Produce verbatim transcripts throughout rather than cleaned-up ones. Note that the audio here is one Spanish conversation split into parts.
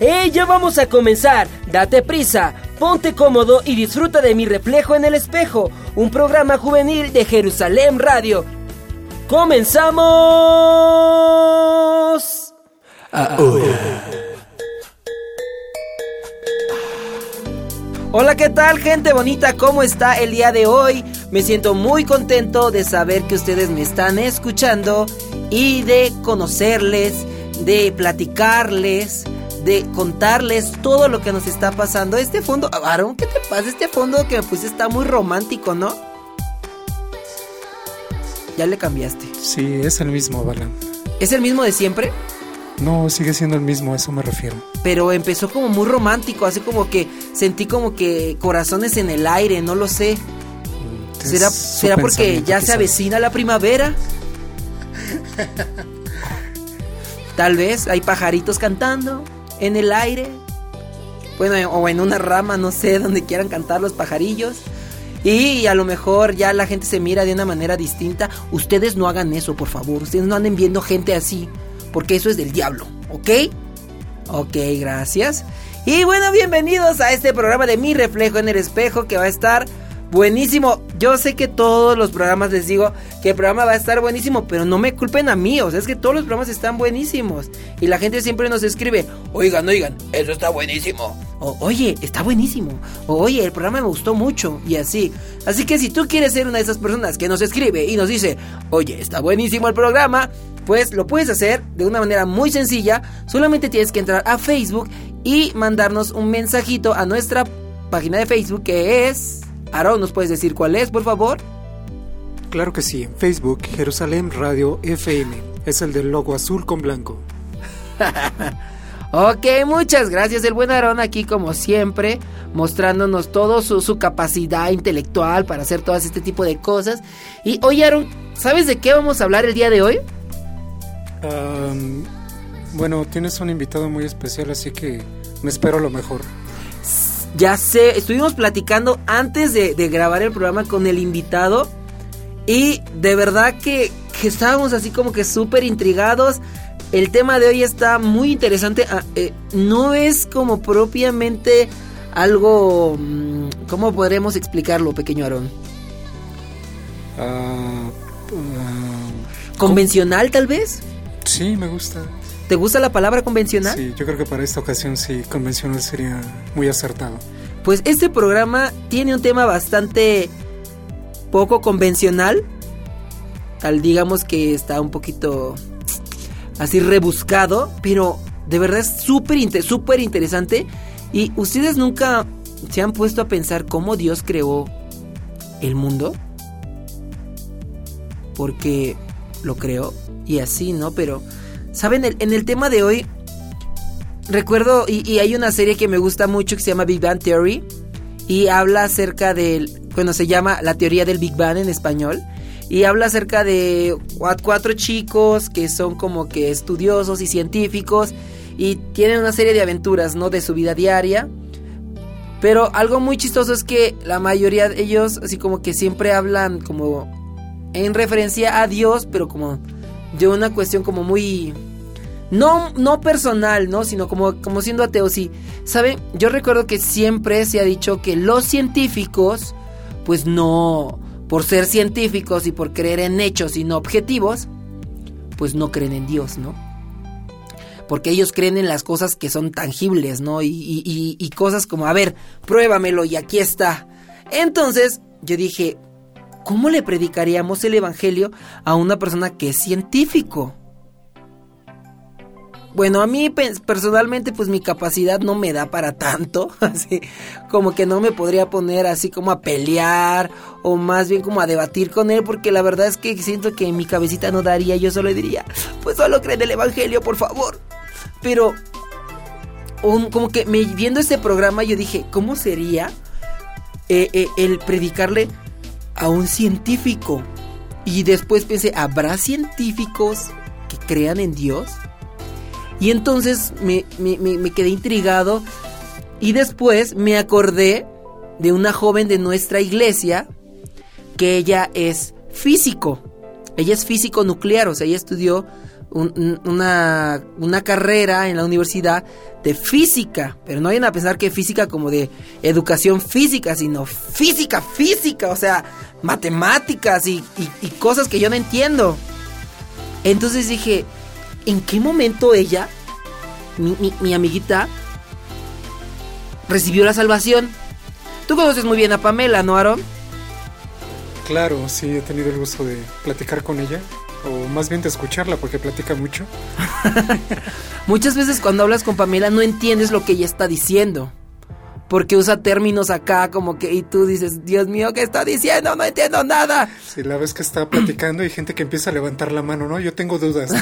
¡Hey! Ya vamos a comenzar. Date prisa, ponte cómodo y disfruta de Mi Reflejo en el Espejo, un programa juvenil de Jerusalén Radio. ¡Comenzamos! Ahora. Hola, ¿qué tal, gente bonita? ¿Cómo está el día de hoy? Me siento muy contento de saber que ustedes me están escuchando y de conocerles, de platicarles, de contarles todo lo que nos está pasando. Este fondo, Aaron, ¿qué te pasa? Este fondo que me puse está muy romántico, ¿no? Ya le cambiaste. Sí, es el mismo, Balan. ¿Es el mismo de siempre? No, sigue siendo el mismo, a eso me refiero. Pero empezó como muy romántico, así como que sentí como que corazones en el aire, no lo sé. ¿Será, ¿será porque ya quizás se avecina la primavera? Tal vez hay pajaritos cantando en el aire. Bueno, o en una rama, no sé, donde quieran cantar los pajarillos. Y a lo mejor ya la gente se mira de una manera distinta. Ustedes no hagan eso, por favor. Ustedes no anden viendo gente así, porque eso es del diablo, ¿ok? Ok, gracias. Y bueno, bienvenidos a este programa de Mi Reflejo en el Espejo, que va a estar buenísimo. Yo sé que todos los programas les digo que el programa va a estar buenísimo, pero no me culpen a mí, o sea, es que todos los programas están buenísimos. Y la gente siempre nos escribe, oigan, oigan, eso está buenísimo. O, oye, está buenísimo. O, oye, el programa me gustó mucho. Y así. Así que si tú quieres ser una de esas personas que nos escribe y nos dice, oye, está buenísimo el programa, pues lo puedes hacer de una manera muy sencilla. Solamente tienes que entrar a Facebook y mandarnos un mensajito a nuestra página de Facebook, que es... Aaron, ¿nos puedes decir cuál es, por favor? Claro que sí, en Facebook, Jerusalén Radio F M. Es el del logo azul con blanco. Ok, muchas gracias, el buen Aaron aquí como siempre, mostrándonos todo su, su capacidad intelectual para hacer todo este tipo de cosas. Y oye, Aaron, ¿sabes de qué vamos a hablar el día de hoy? Um, bueno, tienes un invitado muy especial, así que me espero lo mejor. Ya sé, estuvimos platicando antes de, de grabar el programa con el invitado y de verdad que, que estábamos así como que súper intrigados. El tema de hoy está muy interesante. Ah, eh, no es como propiamente algo... ¿Cómo podremos explicarlo, pequeño Aarón? Uh, uh, ¿Convencional, tal vez? Sí, me gusta. ¿Te gusta la palabra convencional? Sí, yo creo que para esta ocasión sí, convencional sería muy acertado. Pues este programa tiene un tema bastante poco convencional. Tal, digamos que está un poquito así rebuscado, pero de verdad es súper inter- súper interesante. Y ustedes nunca se han puesto a pensar cómo Dios creó el mundo, porque lo creó y así, ¿no? Pero ¿saben? El, en el tema de hoy recuerdo, y, y hay una serie que me gusta mucho que se llama Big Bang Theory, y habla acerca del, bueno, se llama La Teoría del Big Bang en español, y habla acerca de cuatro chicos que son como que estudiosos y científicos y tienen una serie de aventuras, ¿no? De su vida diaria. Pero algo muy chistoso es que la mayoría de ellos así como que siempre hablan como en referencia a Dios, pero como de una cuestión como muy... No, no personal, ¿no? Sino como, como siendo ateos. Y, ¿saben? Yo recuerdo que siempre se ha dicho que los científicos, pues no... Por ser científicos y por creer en hechos y no objetivos, pues no creen en Dios, ¿no? Porque ellos creen en las cosas que son tangibles, ¿no? Y, y, y, y cosas como, a ver, pruébamelo y aquí está. Entonces, yo dije, ¿cómo le predicaríamos el evangelio a una persona que es científico? Bueno, a mí personalmente pues mi capacidad no me da para tanto, así como que no me podría poner así como a pelear o más bien como a debatir con él, porque la verdad es que siento que mi cabecita no daría, yo solo diría, pues solo creen el evangelio, por favor. Pero um, como que me, viendo este programa yo dije, ¿cómo sería eh, eh, el predicarle a un científico? Y después pensé, ¿habrá científicos que crean en Dios? Y entonces me, me, me quedé intrigado y después me acordé de una joven de nuestra iglesia que ella es físico. Ella es físico nuclear, o sea, ella estudió un, una, una carrera en la universidad de física, pero no vayan a pensar que física como de educación física, sino física, física, o sea, matemáticas y, y, y cosas que yo no entiendo. Entonces dije, ¿en qué momento ella, mi, mi, mi amiguita, recibió la salvación? Tú conoces muy bien a Pamela, ¿no, Aaron? Claro, sí, he tenido el gusto de platicar con ella, o más bien de escucharla porque platica mucho. Muchas veces cuando hablas con Pamela no entiendes lo que ella está diciendo, porque usa términos acá como que, y tú dices, Dios mío, ¿qué está diciendo? No entiendo nada. Sí, la vez que está platicando hay gente que empieza a levantar la mano, ¿no? Yo tengo dudas.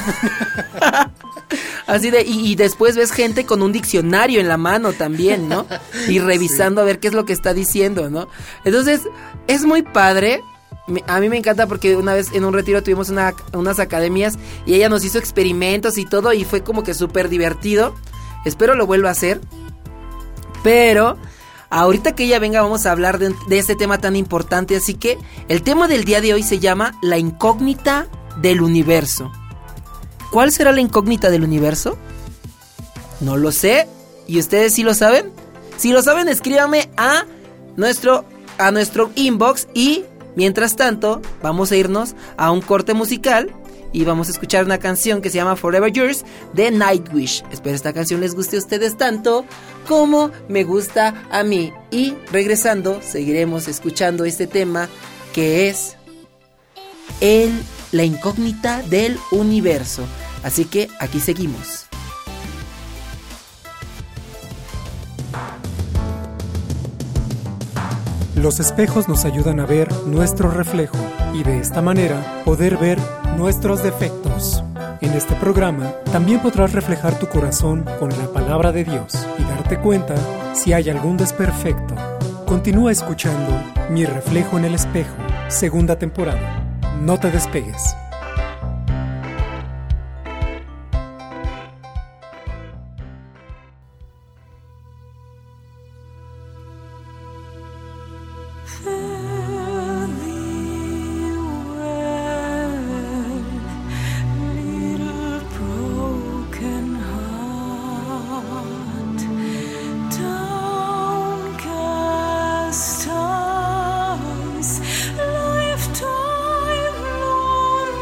Así de, y, y después ves gente con un diccionario en la mano también, ¿no? Y revisando sí. a ver qué es lo que está diciendo, ¿no? Entonces, es muy padre. A mí me encanta porque una vez en un retiro tuvimos una, unas academias y ella nos hizo experimentos y todo y fue como que súper divertido. Espero lo vuelva a hacer. Pero ahorita que ella venga vamos a hablar de, de este tema tan importante. Así que el tema del día de hoy se llama la incógnita del universo. ¿Cuál será la incógnita del universo? No lo sé. ¿Y ustedes sí lo saben? Si lo saben, escríbanme a nuestro, a nuestro inbox. Y mientras tanto vamos a irnos a un corte musical y vamos a escuchar una canción que se llama Forever Yours de Nightwish. Espero esta canción les guste a ustedes tanto como me gusta a mí. Y regresando seguiremos escuchando este tema que es el, la incógnita del universo. Así que aquí seguimos. Los espejos nos ayudan a ver nuestro reflejo y de esta manera poder ver nuestros defectos. En este programa también podrás reflejar tu corazón con la palabra de Dios y darte cuenta si hay algún desperfecto. Continúa escuchando Mi reflejo en el espejo, segunda temporada. No te despegues. Lifetime, Lord.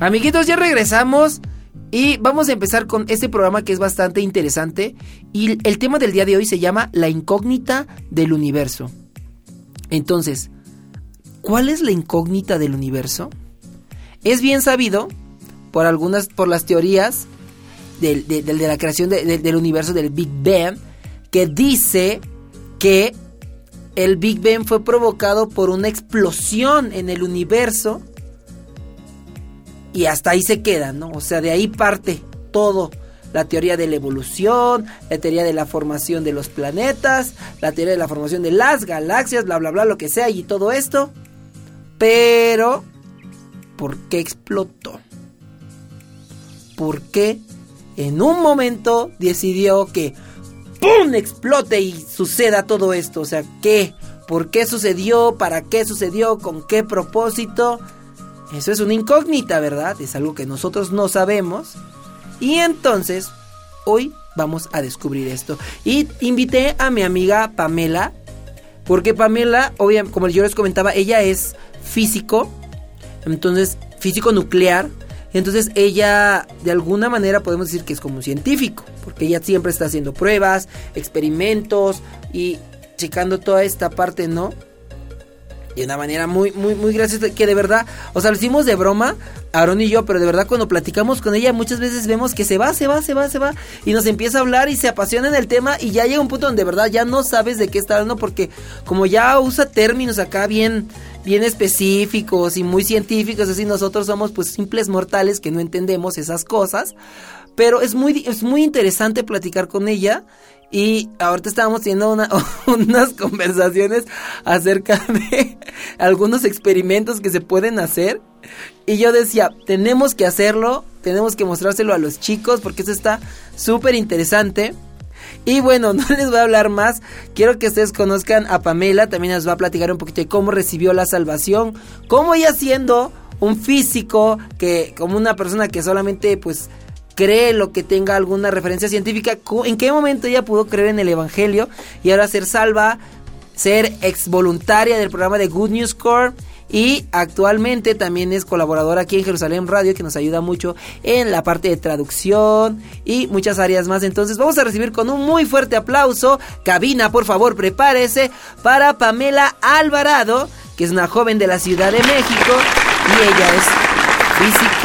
Amiguitos, ya regresamos y vamos a empezar con este programa que es bastante interesante. Y el tema del día de hoy se llama La incógnita del universo. Entonces, ¿cuál es la incógnita del universo? Es bien sabido por algunas, por las teorías del, de, de, de la creación de, de, del universo, del Big Bang, que dice que el Big Bang fue provocado por una explosión en el universo. Y hasta ahí se queda, ¿no? O sea, de ahí parte todo. La teoría de la evolución, la teoría de la formación de los planetas, la teoría de la formación de las galaxias, bla, bla, bla, lo que sea, y todo esto. Pero, ¿por qué explotó? ¿Por qué en un momento decidió que ¡pum! Explote y suceda todo esto? O sea, ¿qué? ¿Por qué sucedió? ¿Para qué sucedió? ¿Con qué propósito? Eso es una incógnita, ¿verdad? Es algo que nosotros no sabemos. Y entonces, hoy vamos a descubrir esto. Y invité a mi amiga Pamela, porque Pamela, obviamente, como yo les comentaba, ella es físico. Entonces, físico nuclear. Entonces, ella, de alguna manera, podemos decir que es como un científico, porque ella siempre está haciendo pruebas, experimentos y checando toda esta parte, ¿no? De una manera muy, muy, muy graciosa, que de verdad, o sea, lo hicimos de broma, Aarón y yo, pero de verdad cuando platicamos con ella muchas veces vemos que se va, se va, se va, se va, y nos empieza a hablar y se apasiona en el tema, y ya llega un punto donde de verdad ya no sabes de qué está hablando, porque como ya usa términos acá bien, bien específicos y muy científicos, así nosotros somos pues simples mortales que no entendemos esas cosas, pero es muy, es muy interesante platicar con ella. Y ahorita estábamos teniendo una, unas conversaciones acerca de algunos experimentos que se pueden hacer. Y yo decía, tenemos que hacerlo, tenemos que mostrárselo a los chicos porque eso está súper interesante. Y bueno, no les voy a hablar más. Quiero que ustedes conozcan a Pamela. También nos va a platicar un poquito de cómo recibió la salvación. Cómo ella siendo un físico, que como una persona que solamente pues cree lo que tenga alguna referencia científica, en qué momento ella pudo creer en el evangelio y ahora ser salva, ser ex voluntaria del programa de Good News Corps, y actualmente también es colaboradora aquí en Jerusalén Radio, que nos ayuda mucho en la parte de traducción y muchas áreas más. Entonces vamos a recibir con un muy fuerte aplauso, cabina por favor prepárese, para Pamela Alvarado, que es una joven de la Ciudad de México y ella es físico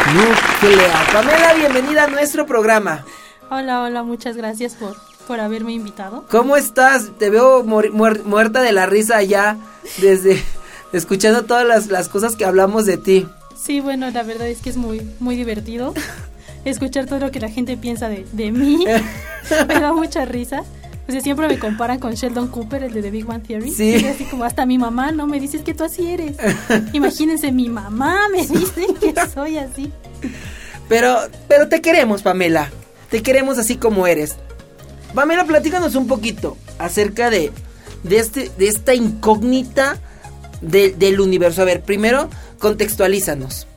nuclear. Pamela, bienvenida a nuestro programa. Hola, hola, muchas gracias por, por haberme invitado. ¿Cómo estás? Te veo muer, muer, muerta de la risa ya, desde escuchando todas las, las cosas que hablamos de ti. Sí, bueno, la verdad es que es muy, muy divertido escuchar todo lo que la gente piensa de, de mí. Me da mucha risa. O sea, siempre me comparan con Sheldon Cooper, el de The Big Bang Theory. Sí. Y así como hasta mi mamá, ¿no? Me dices que tú así eres. Imagínense, mi mamá me dice que soy así. Pero, pero te queremos, Pamela. Te queremos así como eres. Pamela, platícanos un poquito acerca de, de, este, de esta incógnita de, del universo. A ver, primero, contextualízanos.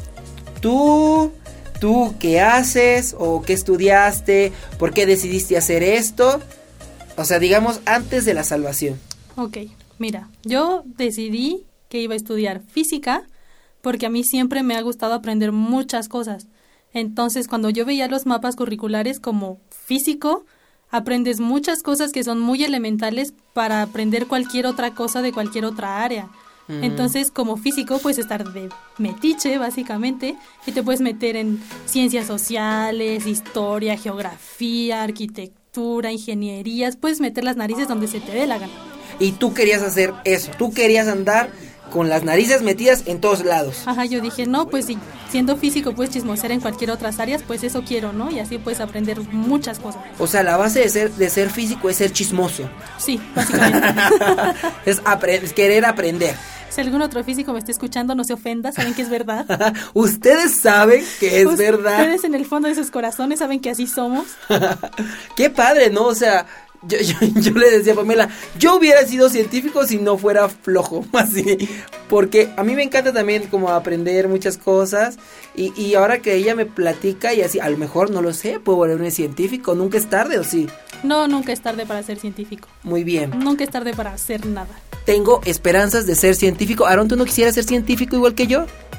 Tú, tú, ¿qué haces? ¿O qué estudiaste? ¿Por qué decidiste hacer esto? O sea, digamos, antes de la salvación. Ok, mira, yo decidí que iba a estudiar física porque a mí siempre me ha gustado aprender muchas cosas. Entonces, cuando yo veía los mapas curriculares como físico, aprendes muchas cosas que son muy elementales para aprender cualquier otra cosa de cualquier otra área. Mm. Entonces, como físico, puedes estar de metiche, básicamente, y te puedes meter en ciencias sociales, historia, geografía, arquitectura, ingenierías, puedes meter las narices donde se te dé la gana. Y tú querías hacer eso, tú querías andar con las narices metidas en todos lados. Ajá, yo dije, no, pues si siendo físico puedes chismosear en cualquier otras áreas, pues eso quiero, ¿no? Y así puedes aprender muchas cosas. O sea, la base de ser, de ser físico es ser chismoso. Sí, básicamente. es, apre- es querer aprender. Si algún otro físico me está escuchando, no se ofenda, saben que es verdad. Ustedes saben que es Ustedes verdad. Ustedes en el fondo de sus corazones saben que así somos. Qué padre, ¿no? O sea, yo, yo, yo le decía a Pamela, yo hubiera sido científico si no fuera flojo, así. Porque a mí me encanta también como aprender muchas cosas. Y, y ahora que ella me platica y así, a lo mejor, no lo sé, puedo volverme científico. ¿Nunca es tarde o sí? No, nunca es tarde para ser científico. Muy bien. Nunca es tarde para hacer nada. Tengo esperanzas de ser científico. Aaron, ¿tú no quisieras ser científico igual que yo?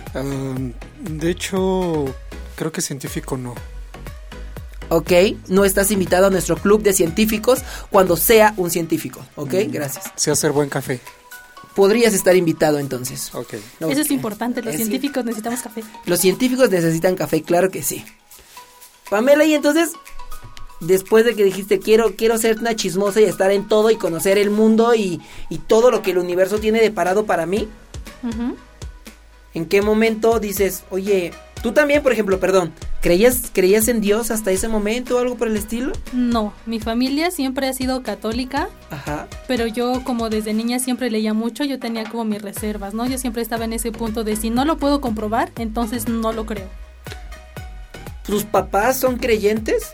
Um, de hecho, creo que científico no. Ok, no estás invitado a nuestro club de científicos cuando sea un científico, ok, mm. gracias. Sé hacer buen café. Podrías estar invitado entonces. Ok. No, eso es importante, los es científicos c- necesitamos café. Los científicos necesitan café, claro que sí. Pamela, y entonces, después de que dijiste quiero quiero ser una chismosa y estar en todo y conocer el mundo y, y todo lo que el universo tiene deparado para mí, uh-huh. ¿en qué momento dices, oye, tú también, por ejemplo, perdón, ¿creías, creías en Dios hasta ese momento o algo por el estilo? No, mi familia siempre ha sido católica. Ajá. Pero yo como desde niña siempre leía mucho, yo tenía como mis reservas, ¿no? Yo siempre estaba en ese punto de si no lo puedo comprobar, entonces no lo creo. ¿Tus papás son creyentes?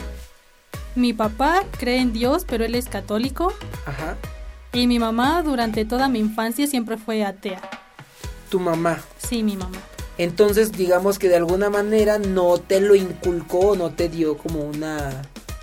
Mi papá cree en Dios, pero él es católico. Ajá. Y mi mamá durante toda mi infancia siempre fue atea. ¿Tu mamá? Sí, mi mamá. Entonces, digamos que de alguna manera no te lo inculcó, no te dio como una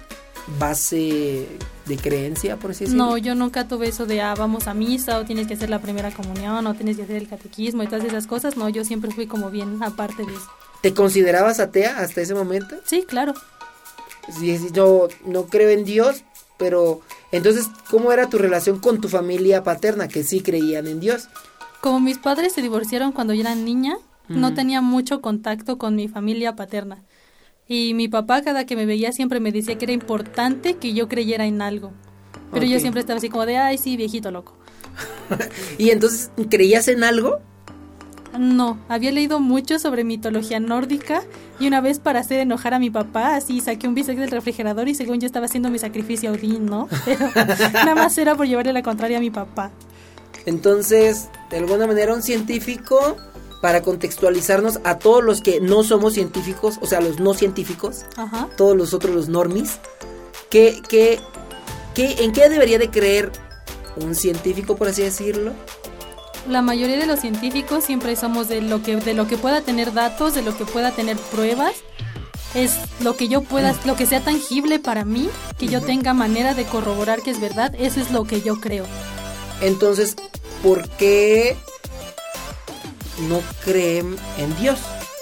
base de creencia, por así decirlo. No, yo nunca tuve eso de, ah, vamos a misa, o tienes que hacer la primera comunión, o tienes que hacer el catequismo y todas esas cosas. No, yo siempre fui como bien aparte de eso. ¿Te considerabas atea hasta ese momento? Sí, claro. Sí, sí, yo no creo en Dios, pero entonces, ¿cómo era tu relación con tu familia paterna, que sí creían en Dios? Como mis padres se divorciaron cuando yo era niña, mm. no tenía mucho contacto con mi familia paterna. Y mi papá, cada que me veía, siempre me decía que era importante que yo creyera en algo. Pero okay. yo siempre estaba así como de, ay, sí, viejito loco. ¿Y entonces creías en algo? No, había leído mucho sobre mitología nórdica y una vez para hacer enojar a mi papá, así saqué un bistec del refrigerador y según yo estaba haciendo mi sacrificio a Odín, ¿no? Pero nada más era por llevarle la contraria a mi papá. Entonces, de alguna manera un científico, para contextualizarnos a todos los que no somos científicos, o sea, los no científicos, ajá. todos los otros, los normies, ¿qué, qué, qué, ¿en qué debería de creer un científico, por así decirlo? La mayoría de los científicos siempre somos de lo que de lo que pueda tener datos, de lo que pueda tener pruebas, es lo que yo pueda, lo que sea tangible para mí, que yo tenga manera de corroborar que es verdad, eso es lo que yo creo. Entonces, ¿por qué no creen en Dios?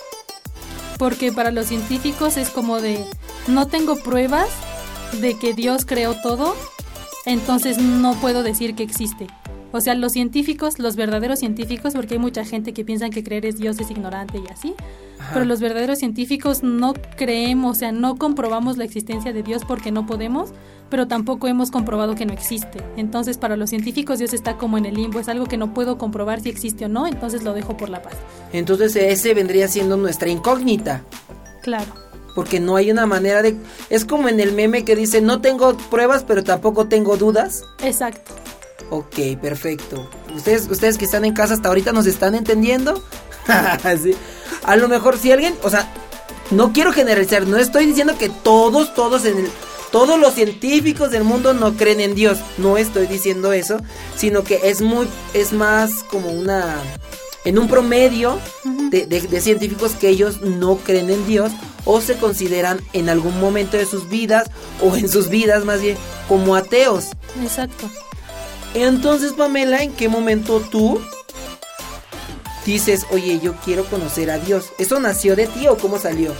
Porque para los científicos es como de, no tengo pruebas de que Dios creó todo, entonces no puedo decir que existe. O sea, los científicos, los verdaderos científicos, porque hay mucha gente que piensa que creer es Dios es ignorante y así, ajá. pero los verdaderos científicos no creemos, o sea, no comprobamos la existencia de Dios porque no podemos, pero tampoco hemos comprobado que no existe. Entonces, para los científicos Dios está como en el limbo, es algo que no puedo comprobar si existe o no, entonces lo dejo por la paz. Entonces, ese vendría siendo nuestra incógnita. Claro. Porque no hay una manera de... Es como en el meme que dice, no tengo pruebas, pero tampoco tengo dudas. Exacto. Ok, perfecto. Ustedes, ustedes que están en casa hasta ahorita nos están entendiendo. Sí. A lo mejor si alguien, o sea, no quiero generalizar, no estoy diciendo que todos, todos en el, todos los científicos del mundo no creen en Dios. No estoy diciendo eso, sino que es muy, es más como una, en un promedio uh-huh. de, de, de científicos que ellos no creen en Dios o se consideran en algún momento de sus vidas o en sus vidas más bien como ateos. Exacto. Entonces, Pamela, ¿en qué momento tú dices, oye, yo quiero conocer a Dios? ¿Eso nació de ti o cómo salió?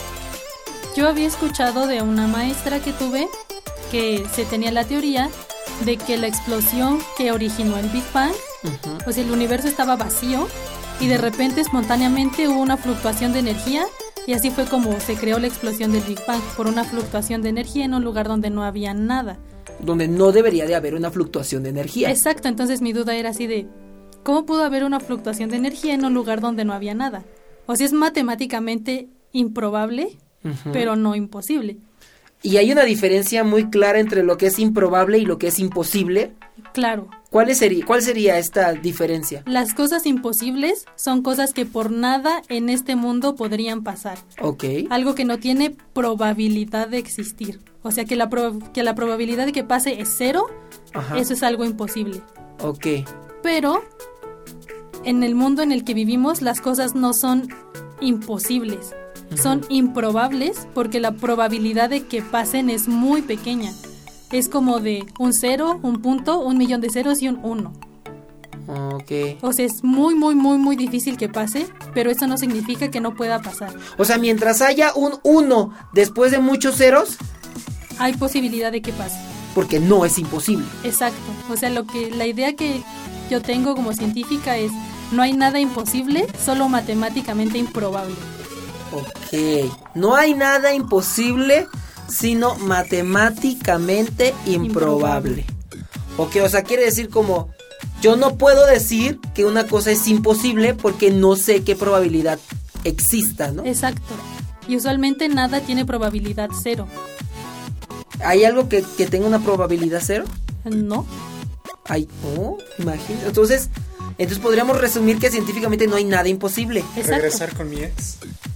Yo había escuchado de una maestra que tuve que se tenía la teoría de que la explosión que originó el Big Bang, uh-huh. o sea, el universo estaba vacío y de repente espontáneamente hubo una fluctuación de energía y así fue como se creó la explosión del Big Bang, por una fluctuación de energía en un lugar donde no había nada. Donde no debería de haber una fluctuación de energía. Exacto, entonces mi duda era así de, ¿cómo pudo haber una fluctuación de energía en un lugar donde no había nada? O sea, es matemáticamente improbable, uh-huh. pero no imposible. ¿Y hay una diferencia muy clara entre lo que es improbable y lo que es imposible? Claro. ¿Cuál sería, cuál sería esta diferencia? Las cosas imposibles son cosas que por nada en este mundo podrían pasar. Ok. Algo que no tiene probabilidad de existir. O sea, que la, pro- que la probabilidad de que pase es cero, ajá. eso es algo imposible. Ok. Pero en el mundo en el que vivimos las cosas no son imposibles. Uh-huh. Son improbables porque la probabilidad de que pasen es muy pequeña. Es como de un cero, un punto, un millón de ceros y un uno. Ok. O sea, es muy, muy, muy, muy difícil que pase, pero eso no significa que no pueda pasar. O sea, mientras haya un uno después de muchos ceros, hay posibilidad de que pase. Porque no es imposible. Exacto. O sea, lo que la idea que yo tengo como científica es, no hay nada imposible, solo matemáticamente improbable. Ok. No hay nada imposible, sino matemáticamente improbable. improbable. Ok, o sea, quiere decir como, yo no puedo decir que una cosa es imposible porque no sé qué probabilidad exista, ¿no? Exacto. Y usualmente nada tiene probabilidad cero. ¿Hay algo que, que tenga una probabilidad cero? No. Ay, oh, imagínate. Entonces, entonces podríamos resumir que científicamente no hay nada imposible. Exacto. Regresar con mi ex.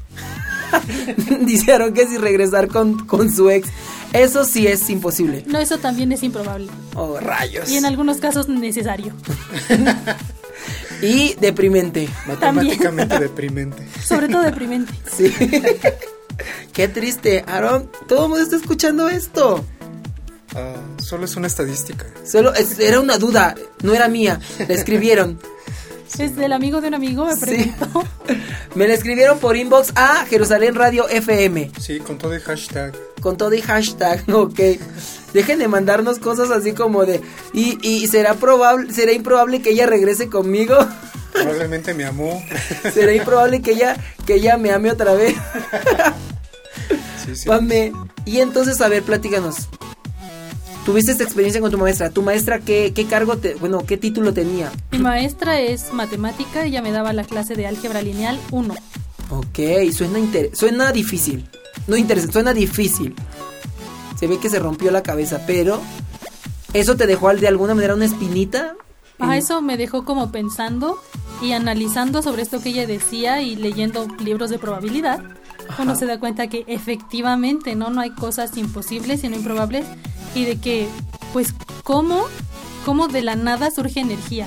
Dijeron que si regresar con, con su ex, eso sí es imposible. No, eso también es improbable. Oh, rayos. Y en algunos casos necesario. Y deprimente. Matemáticamente deprimente. Sobre todo deprimente. Sí. Qué triste, Aaron. Todo el mundo está escuchando esto. Uh, solo es una estadística. Solo es, era una duda, no era mía. La escribieron. Sí. Es del amigo de un amigo, me preguntó. Sí. Me la escribieron por inbox a Jerusalén Radio F M. Sí, con todo y hashtag. Con todo y hashtag, ok. Dejen de mandarnos cosas así como de y, y será probable, será improbable que ella regrese conmigo. Probablemente me amó. Será improbable que ella, que ella me ame otra vez. Sí, sí. Mame. Y entonces, a ver, platícanos. ¿Tuviste esta experiencia con tu maestra? ¿Tu maestra qué, qué cargo, te, bueno, qué título tenía? Mi maestra es matemática, ella me daba la clase de álgebra lineal uno. Ok, suena, inter- suena difícil. No interesante, suena difícil. Se ve que se rompió la cabeza, pero ¿eso te dejó de alguna manera una espinita? Ah, eso me dejó como pensando y analizando sobre esto que ella decía y leyendo libros de probabilidad. Ajá. Uno se da cuenta que efectivamente no no hay cosas imposibles sino improbables y de que pues cómo cómo de la nada surge energía.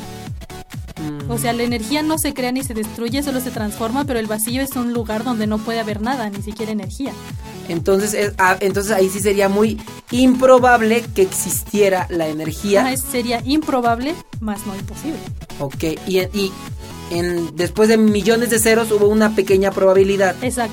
Mm. O sea, la energía no se crea ni se destruye, solo se transforma, pero el vacío es un lugar donde no puede haber nada, ni siquiera energía. Entonces, es, ah, entonces ahí sí sería muy improbable que existiera la energía. Ah, sería improbable, más no imposible. Ok, y, y en, después de millones de ceros hubo una pequeña probabilidad. Exacto.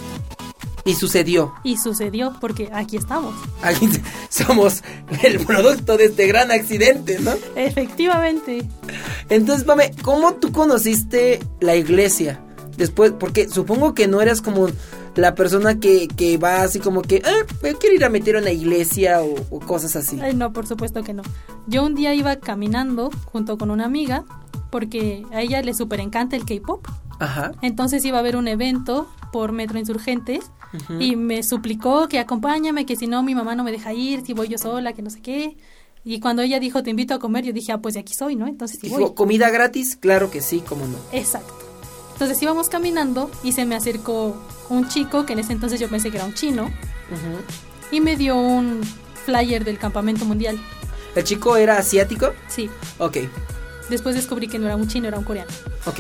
Y sucedió. Y sucedió, porque aquí estamos. Aquí somos el producto de este gran accidente, ¿no? Efectivamente. Entonces, Pame, ¿cómo tú conociste la iglesia? Después, porque supongo que no eras como la persona que, que va así como que, ah, me quiero ir a meter a una iglesia o, o cosas así. Ay, no, por supuesto que no. Yo un día iba caminando junto con una amiga, porque a ella le súper encanta el K-pop. Ajá. Entonces iba a haber un evento por Metro Insurgentes. Uh-huh. Y me suplicó que acompáñame, que si no mi mamá no me deja ir, si voy yo sola, que no sé qué. Y cuando ella dijo te invito a comer, yo dije, ah, pues de aquí soy, ¿no? Entonces sí voy. ¿Comida gratis? Claro que sí, cómo no. Exacto. Entonces íbamos caminando y se me acercó un chico, que en ese entonces yo pensé que era un chino, uh-huh. y me dio un flyer del campamento mundial. ¿El chico era asiático? Sí. Ok. Después descubrí que no era un chino, era un coreano. Ok.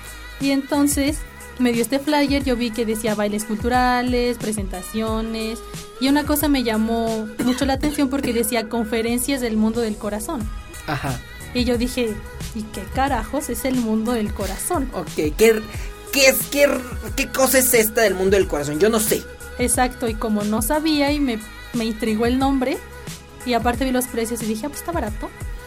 Y entonces me dio este flyer, yo vi que decía bailes culturales, presentaciones, y una cosa me llamó mucho la atención porque decía conferencias del mundo del corazón. Ajá. Y yo dije, ¿y qué carajos es el mundo del corazón? Ok, ¿qué, qué, es, qué, qué cosa es esta del mundo del corazón? Yo no sé. Exacto, y como no sabía y me, me intrigó el nombre, y aparte vi los precios y dije, ah, pues está barato.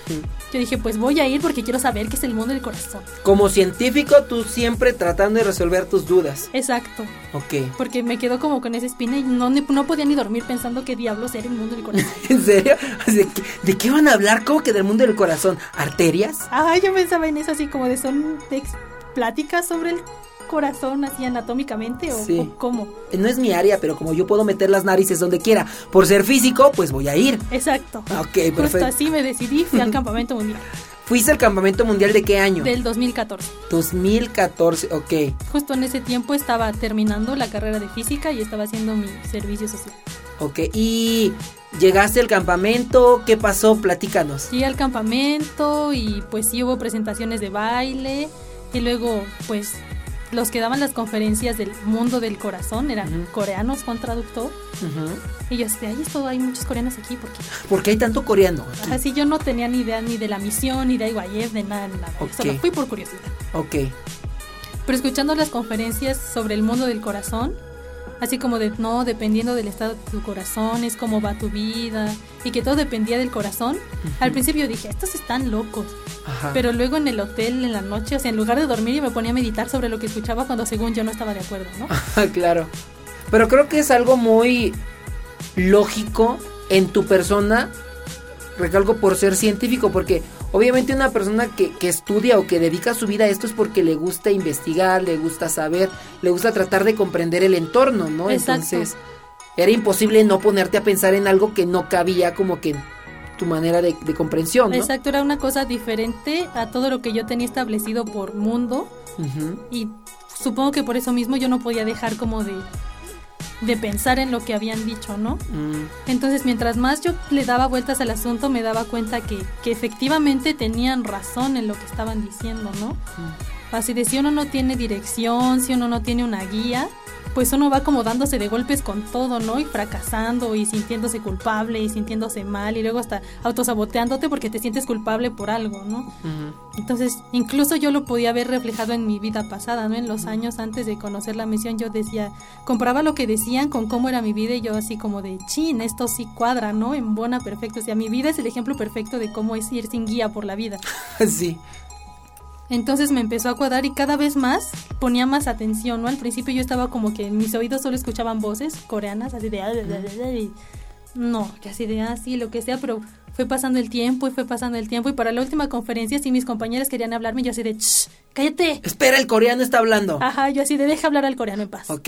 Yo dije, pues voy a ir porque quiero saber qué es el mundo del corazón. Como científico, tú siempre tratando de resolver tus dudas. Exacto. Ok. Porque me quedo como con esa espina y no, no podía ni dormir pensando qué diablos era el mundo del corazón. ¿En serio? ¿De qué, ¿De qué van a hablar? ¿Cómo que del mundo del corazón? ¿Arterias? Ah, yo pensaba en eso así como de son ex- pláticas sobre el corazón así anatómicamente o, sí. o cómo. No es mi área, pero como yo puedo meter las narices donde quiera por ser físico, pues voy a ir. Exacto. Ok, perfecto. Justo así me decidí, fui al campamento mundial. ¿Fuiste al campamento mundial de qué año? Del dos mil catorce. dos mil catorce, ok. Justo en ese tiempo estaba terminando la carrera de física y estaba haciendo mi servicio social. Ok, y llegaste al campamento, ¿qué pasó? Platícanos. Llegué al campamento y pues sí hubo presentaciones de baile y luego pues los que daban las conferencias del mundo del corazón eran uh-huh. coreanos con traductor. Uh-huh. Y yo decía, ay, esto hay muchos coreanos aquí, ¿por qué? ¿Por qué hay tanto coreano aquí? Así yo no tenía ni idea ni de la misión, ni de I Y F, de nada, nada. Okay. Solo fui por curiosidad. Ok. Pero escuchando las conferencias sobre el mundo del corazón, así como de, no, dependiendo del estado de tu corazón, es cómo va tu vida, y que todo dependía del corazón. Uh-huh. Al principio dije, estos están locos. Ajá. Pero luego en el hotel, en la noche, o sea, en lugar de dormir, yo me ponía a meditar sobre lo que escuchaba cuando según yo no estaba de acuerdo, ¿no? Claro. Pero creo que es algo muy lógico en tu persona, recalco por ser científico, porque obviamente una persona que, que estudia o que dedica su vida a esto es porque le gusta investigar, le gusta saber, le gusta tratar de comprender el entorno, ¿no? Exacto. Entonces, era imposible no ponerte a pensar en algo que no cabía como que en tu manera de, de comprensión, ¿no? Exacto, era una cosa diferente a todo lo que yo tenía establecido por mundo. Uh-huh. Y supongo que por eso mismo yo no podía dejar como de... de pensar en lo que habían dicho, ¿no? Mm. Entonces, mientras más yo le daba vueltas al asunto, me daba cuenta que, que efectivamente tenían razón en lo que estaban diciendo, ¿no? Mm. Así de si uno no tiene dirección, si uno no tiene una guía, pues uno va como dándose de golpes con todo, ¿no? Y fracasando y sintiéndose culpable y sintiéndose mal y luego hasta autosaboteándote porque te sientes culpable por algo, ¿no? Uh-huh. Entonces, incluso yo lo podía ver reflejado en mi vida pasada, ¿no? En los años antes de conocer la misión, yo decía, comparaba lo que decían con cómo era mi vida y yo así como de, chin, esto sí cuadra, ¿no? Embona perfecto. O sea, mi vida es el ejemplo perfecto de cómo es ir sin guía por la vida. Sí. Entonces me empezó a cuadrar y cada vez más ponía más atención, ¿no? Al principio yo estaba como que en mis oídos solo escuchaban voces coreanas, así de... Y no, que así de así, lo que sea, pero fue pasando el tiempo y fue pasando el tiempo y para la última conferencia sí mis compañeras querían hablarme y yo así de... ¡Cállate! Espera, el coreano está hablando. Ajá, yo así de deja hablar al coreano en paz. Ok.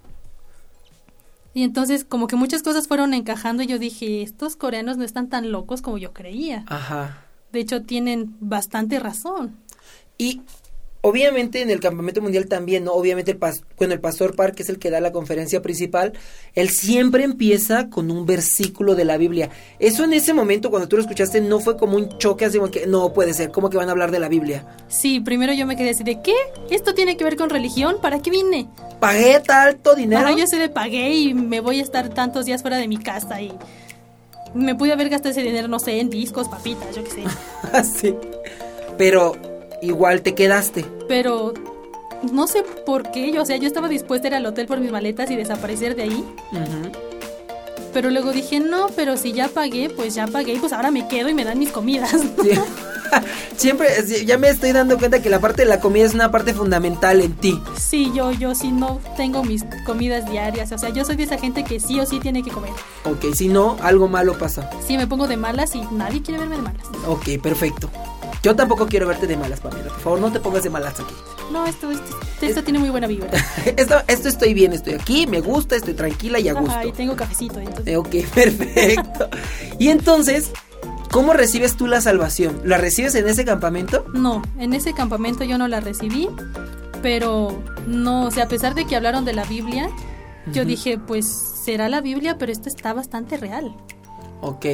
Y entonces como que muchas cosas fueron encajando y yo dije, estos coreanos no están tan locos como yo creía. Ajá. De hecho tienen bastante razón. Y obviamente en el campamento mundial también, ¿no? Obviamente el pas- bueno, el pastor Park, que es el que da la conferencia principal, él siempre empieza con un versículo de la Biblia. Eso en ese momento, cuando tú lo escuchaste, no fue como un choque, así como que no puede ser, ¿cómo que van a hablar de la Biblia? Sí, primero yo me quedé así de, ¿qué? ¿Esto tiene que ver con religión? ¿Para qué vine? ¿Pagué tanto dinero? Ajá, yo sí le pagué y me voy a estar tantos días fuera de mi casa y me pude haber gastado ese dinero, no sé, en discos, papitas, yo qué sé. Sí, pero... igual te quedaste. Pero no sé por qué, yo, o sea, yo estaba dispuesta a ir al hotel por mis maletas y desaparecer de ahí. Uh-huh. Pero luego dije, no, pero si ya pagué, pues ya pagué y pues ahora me quedo y me dan mis comidas. Sí. Siempre, ya me estoy dando cuenta que la parte de la comida es una parte fundamental en ti. Sí, yo, yo sí no tengo mis comidas diarias, o sea, yo soy de esa gente que sí o sí tiene que comer. Ok, si no, algo malo pasa. Sí, me pongo de malas y nadie quiere verme de malas. Ok, perfecto. Yo tampoco quiero verte de malas, Pamela. Por favor, no te pongas de malas aquí. No, esto, esto, esto es... tiene muy buena vibra. esto, esto estoy bien, estoy aquí, me gusta, estoy tranquila y a gusto. Ajá, y tengo cafecito. Entonces... Eh, ok, perfecto. Y entonces, ¿cómo recibes tú la salvación? ¿La recibes en ese campamento? No, en ese campamento yo no la recibí, pero no, o sea, a pesar de que hablaron de la Biblia, uh-huh. yo dije, pues será la Biblia, pero esto está bastante real. Ok.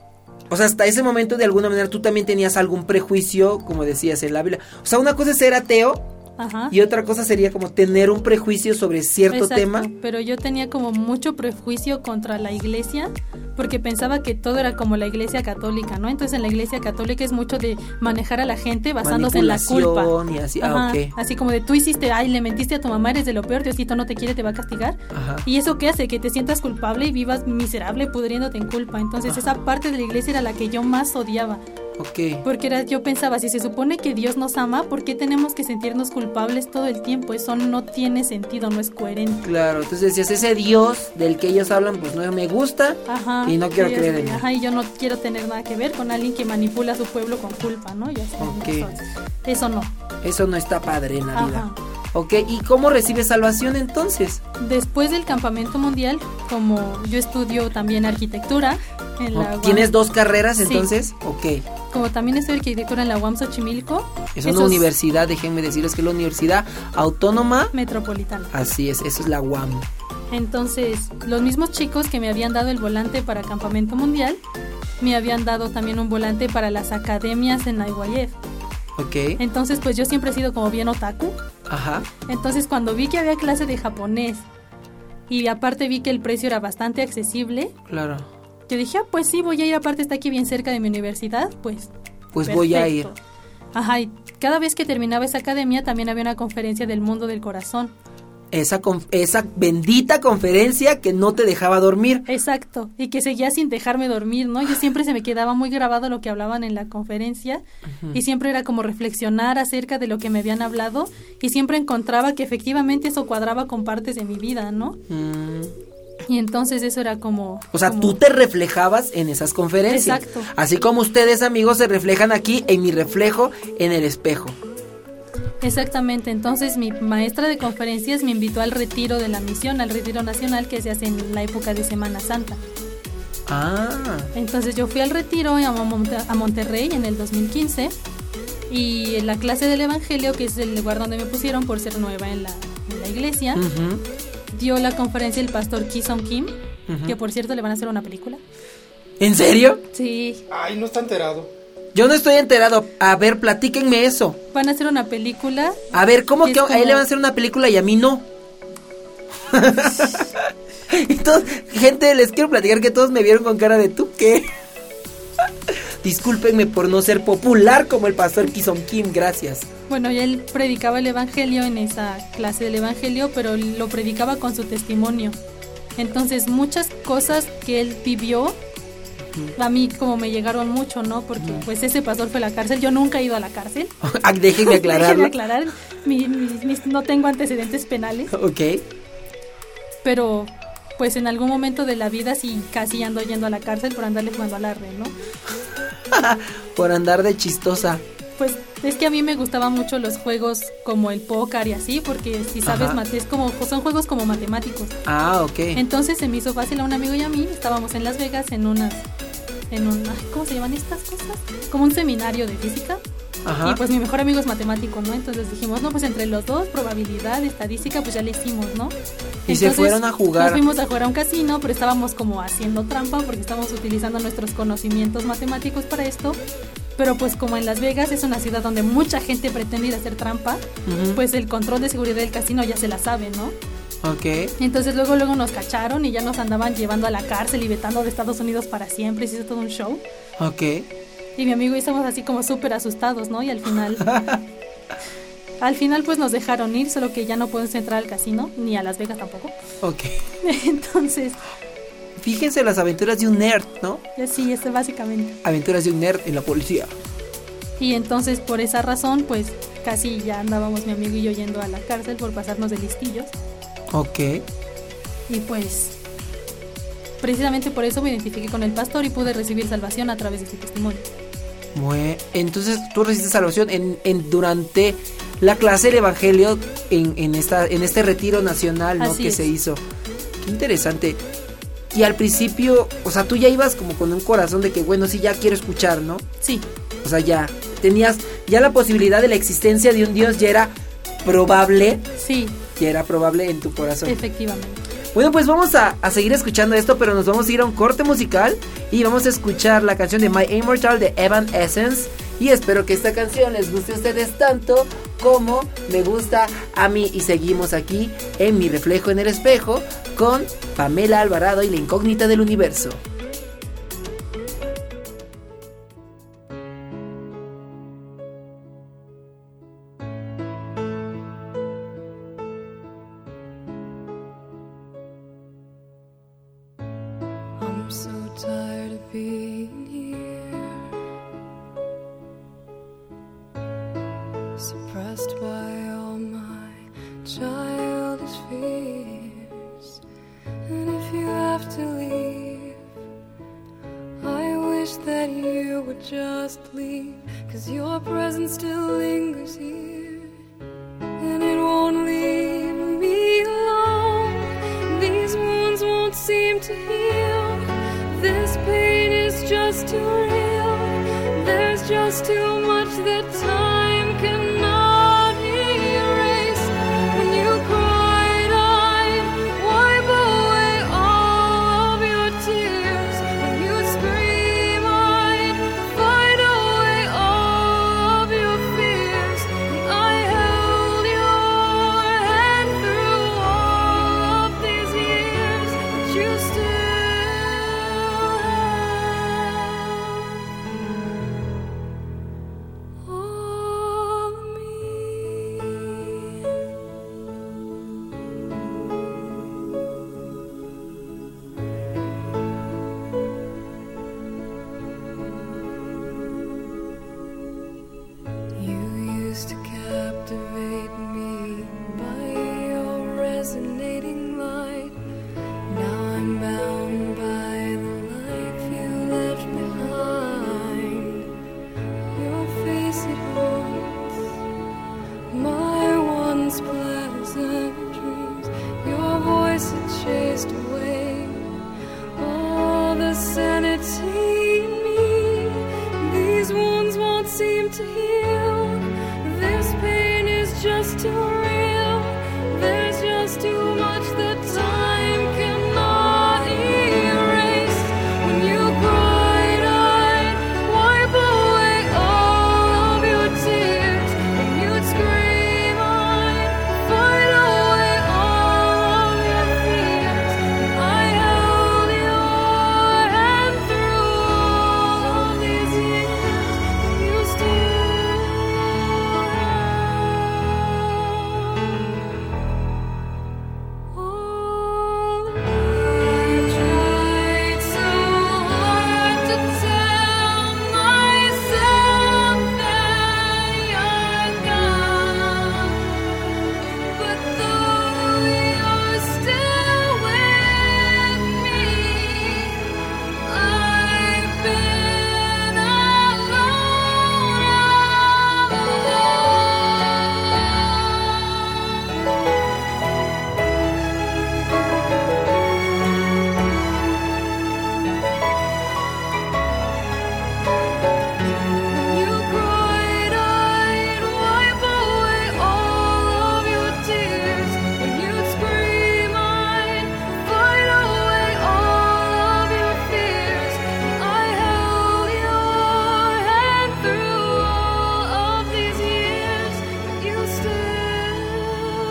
O sea, hasta ese momento, de alguna manera, tú también tenías algún prejuicio, como decías en la Biblia. O sea, una cosa es ser ateo, ajá, y otra cosa sería como tener un prejuicio sobre cierto Exacto, tema. Pero yo tenía como mucho prejuicio contra la iglesia, porque pensaba que todo era como la iglesia católica, ¿no? Entonces en la iglesia católica es mucho de manejar a la gente basándose en la culpa. Y así, ajá, ah, okay. Así como de tú hiciste, ay, le mentiste a tu mamá, eres de lo peor, Diosito no te quiere, te va a castigar. Ajá. Y eso qué hace, que te sientas culpable y vivas miserable pudriéndote en culpa. Entonces ajá, esa parte de la iglesia era la que yo más odiaba. Okay. Porque era, yo pensaba, si se supone que Dios nos ama, ¿por qué tenemos que sentirnos culpables todo el tiempo? Eso no tiene sentido, no es coherente. Claro, entonces decías, ese Dios del que ellos hablan, pues no me gusta, ajá, y no quiero creer en él. Ajá, y yo no quiero tener nada que ver con alguien que manipula a su pueblo con culpa, ¿no? Ya está, okay. Eso no. Eso no está padre en la vida. Ok, ¿y cómo recibes salvación entonces? Después del campamento mundial, como yo estudio también arquitectura en la U A M. ¿Tienes dos carreras entonces? Sí. Ok. Como también estudio arquitectura en la U A M Xochimilco. Es una universidad, déjenme decirles que es la Universidad Autónoma Metropolitana. Así es, eso es la U A M. Entonces, los mismos chicos que me habían dado el volante para campamento mundial, me habían dado también un volante para las academias en I Y F. Ok. Entonces, pues yo siempre he sido como bien otaku. Ajá. Entonces, cuando vi que había clase de japonés y aparte vi que el precio era bastante accesible, claro, yo dije, ah, pues sí, voy a ir, aparte está aquí bien cerca de mi universidad, pues Pues perfecto. voy a ir. Ajá, y cada vez que terminaba esa academia también había una conferencia del mundo del corazón. Esa, conf- esa bendita conferencia que no te dejaba dormir. Exacto, y que seguía sin dejarme dormir, ¿no? Yo siempre se me quedaba muy grabado lo que hablaban en la conferencia, uh-huh. y siempre era como reflexionar acerca de lo que me habían hablado, y siempre encontraba que efectivamente eso cuadraba con partes de mi vida, ¿no? Mm. Y entonces eso era como... O sea, como... tú te reflejabas en esas conferencias. Exacto. Así como ustedes, amigos, se reflejan aquí en mi reflejo en el espejo. Exactamente, entonces mi maestra de conferencias me invitó al retiro de la misión, al retiro nacional que se hace en la época de Semana Santa. Ah. Entonces yo fui al retiro a, Monte- a Monterrey en el dos mil quince y en la clase del Evangelio, que es el lugar donde me pusieron por ser nueva en la, en la iglesia, uh-huh. dio la conferencia el pastor Ki-Sung Kim, uh-huh. que por cierto le van a hacer una película. ¿En serio? Sí. Ay, no está enterado. Yo no estoy enterado. A ver, platíquenme eso. Van a hacer una película. A ver, ¿cómo que, que como... a él le van a hacer una película y a mí no? Entonces, gente, les quiero platicar que todos me vieron con cara de ¿tú qué? Discúlpenme por no ser popular como el pastor Ki-Sung Kim, gracias. Bueno, y él predicaba el evangelio en esa clase del evangelio, pero lo predicaba con su testimonio. Entonces, muchas cosas que él vivió a mí como me llegaron mucho, ¿no? Porque pues ese pastor fue a la cárcel. Yo nunca he ido a la cárcel. Déjenme aclararlo. Déjenme aclarar. Mi, mi, mi, no tengo antecedentes penales. Ok. Pero pues en algún momento de la vida sí casi ando yendo a la cárcel por andarle jugando al arre, ¿no? Por andar de chistosa. Pues es que a mí me gustaban mucho los juegos como el póker y así, porque si sabes, mate, es como, son juegos como matemáticos. Ah, ok. Entonces se me hizo fácil a un amigo y a mí. Estábamos en Las Vegas en unas, en un, ¿cómo se llaman estas cosas? Como un seminario de física. Ajá. Y pues mi mejor amigo es matemático, ¿no? Entonces dijimos, no, pues entre los dos, probabilidad, estadística, pues ya le hicimos, ¿no? Y Entonces, se fueron a jugar. Nos fuimos a jugar a un casino, pero estábamos como haciendo trampa porque estábamos utilizando nuestros conocimientos matemáticos para esto. Pero pues como en Las Vegas es una ciudad donde mucha gente pretende ir a hacer trampa, uh-huh. pues el control de seguridad del casino ya se la sabe, ¿no? Ok. Entonces luego luego nos cacharon y ya nos andaban llevando a la cárcel y vetando de Estados Unidos para siempre, se hizo todo un show. Ok. Y mi amigo y estamos así como súper asustados, ¿no? Y al final... al final pues nos dejaron ir, solo que ya no podemos entrar al casino, ni a Las Vegas tampoco. Ok. Entonces... Fíjense las aventuras de un nerd, ¿no? Sí, este básicamente. Aventuras de un nerd en la policía. Y entonces por esa razón pues casi ya andábamos mi amigo y yo yendo a la cárcel por pasarnos de listillos. Ok. Y pues precisamente por eso me identifiqué con el pastor y pude recibir salvación a través de su testimonio. Bueno, entonces tú recibiste salvación en, en durante la clase del evangelio en, en esta en este retiro nacional, ¿no? Así que es. se hizo. Qué interesante. Y al principio, o sea, tú ya ibas como con un corazón de que, bueno, sí, ya quiero escuchar, ¿no? Sí. O sea, ya tenías, ya la posibilidad de la existencia de un Dios ya era probable. Sí. Ya era probable en tu corazón. Efectivamente. Bueno, pues vamos a, a seguir escuchando esto, pero nos vamos a ir a un corte musical y vamos a escuchar la canción de My Immortal de Evanescence. Y espero que esta canción les guste a ustedes tanto como me gusta a mí. Y seguimos aquí en Mi Reflejo en el Espejo con Pamela Alvarado y la incógnita del universo. I'm so tired of being here, suppressed by all my childish fears. And if you have to leave, I wish that you would just leave, 'cause your presence still lingers here, and it won't leave me alone. These wounds won't seem to heal. This pain is just too real. There's just too much that time cannot erase. When you cried, I'd wipe away all of your tears. When you scream, I'd fight away all of your fears. seem to heal. This pain is just too real. There's just too much that time cannot erase. When you cried, I'd wipe away all of your tears. When you'd scream, I'd fight away all of your fears. I held your hand through all of these years, and you still all of me. I tried so hard to tell myself that you're gone, but though you're still with me, I've been alone When you cried, I'd wipe away all of your tears. When you'd scream, I'd fight away all of your fears. I held your hand through all of these years, but you still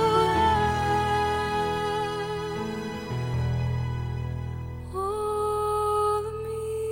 have all of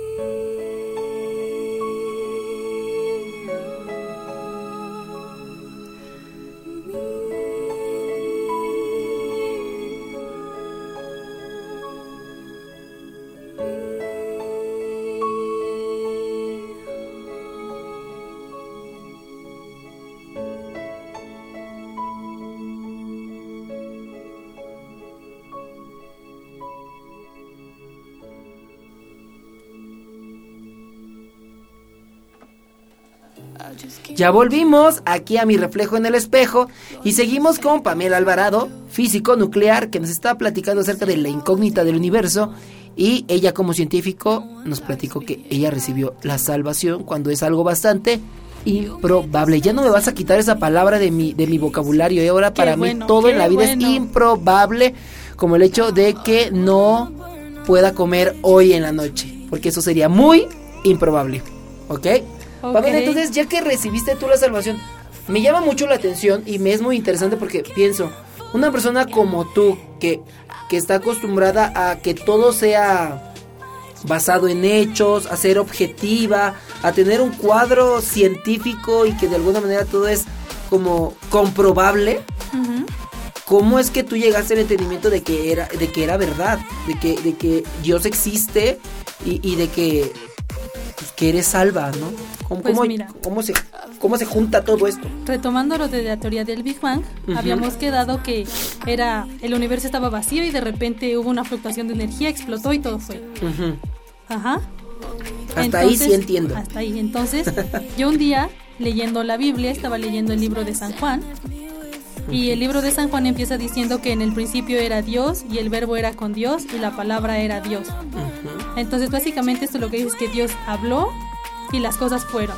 Ya volvimos aquí a Mi Reflejo en el Espejo y seguimos con Pamela Alvarado, físico nuclear, que nos está platicando acerca de la incógnita del universo, y ella como científico nos platicó que ella recibió la salvación cuando es algo bastante improbable. Ya no me vas a quitar esa palabra de mi, de mi vocabulario, y ahora para bueno, mí todo en la vida bueno. es improbable, como el hecho de que no pueda comer hoy en la noche, porque eso sería muy improbable, ¿ok? Ok. Pamela, entonces, ya que recibiste tú la salvación, me llama mucho la atención y me es muy interesante porque pienso, una persona como tú, que, que está acostumbrada a que todo sea basado en hechos, a ser objetiva, a tener un cuadro científico y que de alguna manera todo es como comprobable, Ujú. ¿cómo es que tú llegaste al entendimiento de que era, de que era verdad, de que, de que Dios existe y, y de que, pues, que eres salva, ¿no? ¿Cómo, Pues cómo- mira. cómo se, cómo se junta todo esto? Retomando lo de la teoría del Big Bang, Ujú. habíamos quedado que era el universo estaba vacío y de repente hubo una fluctuación de energía, explotó y todo fue. Ujú. Ajá. Hasta ahí sí entiendo. Hasta ahí. Entonces, yo un día leyendo la Biblia, estaba leyendo el libro de San Juan, y el libro de San Juan empieza diciendo que en el principio era Dios y el verbo era con Dios y la palabra era Dios. Ujú. Entonces, básicamente esto lo que dice es que Dios habló y las cosas fueron.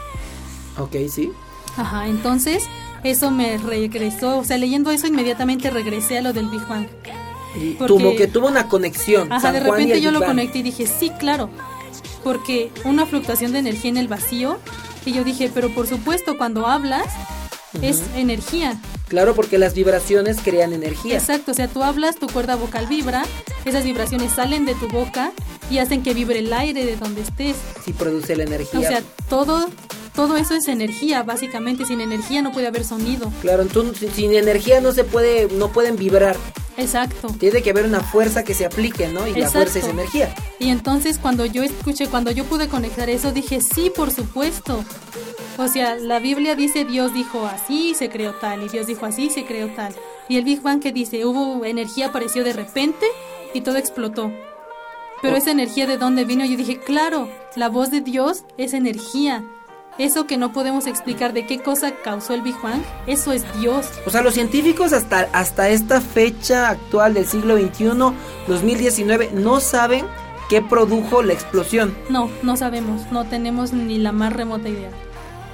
Ok, sí. Ajá, entonces eso me regresó, o sea, leyendo eso inmediatamente regresé a lo del Big Bang. Y Porque- tuvo que tuvo una conexión. Ajá, San de Juan y repente el yo Big lo Bang. conecté y dije, sí, claro, porque una fluctuación de energía en el vacío, y yo dije, pero por supuesto, cuando hablas, es energía. Claro, porque las vibraciones crean energía. Exacto, o sea, tú hablas, tu cuerda vocal vibra, esas vibraciones salen de tu boca y hacen que vibre el aire de donde estés. Sí produce la energía. O sea, todo, todo eso es energía, básicamente. Sin energía no puede haber sonido. Claro, entonces, sin- sin energía no se puede, no pueden vibrar. Exacto. Tiene que haber una fuerza que se aplique, ¿no? Y la Exacto. fuerza es energía. Y entonces cuando yo escuché, cuando yo pude conectar eso, dije, sí, por supuesto. O sea, la Biblia dice, Dios dijo así y se creó tal, y Dios dijo así y se creó tal. Y el Big Bang que dice, hubo energía, apareció de repente y todo explotó. Pero Oh. esa energía de dónde vino, yo dije, claro, la voz de Dios es energía. Eso que no podemos explicar de qué cosa causó el Big Bang, eso es Dios. O sea, los científicos hasta, hasta esta fecha actual del siglo veintiuno, dos mil diecinueve, no saben qué produjo la explosión. No, no sabemos, no tenemos ni la más remota idea.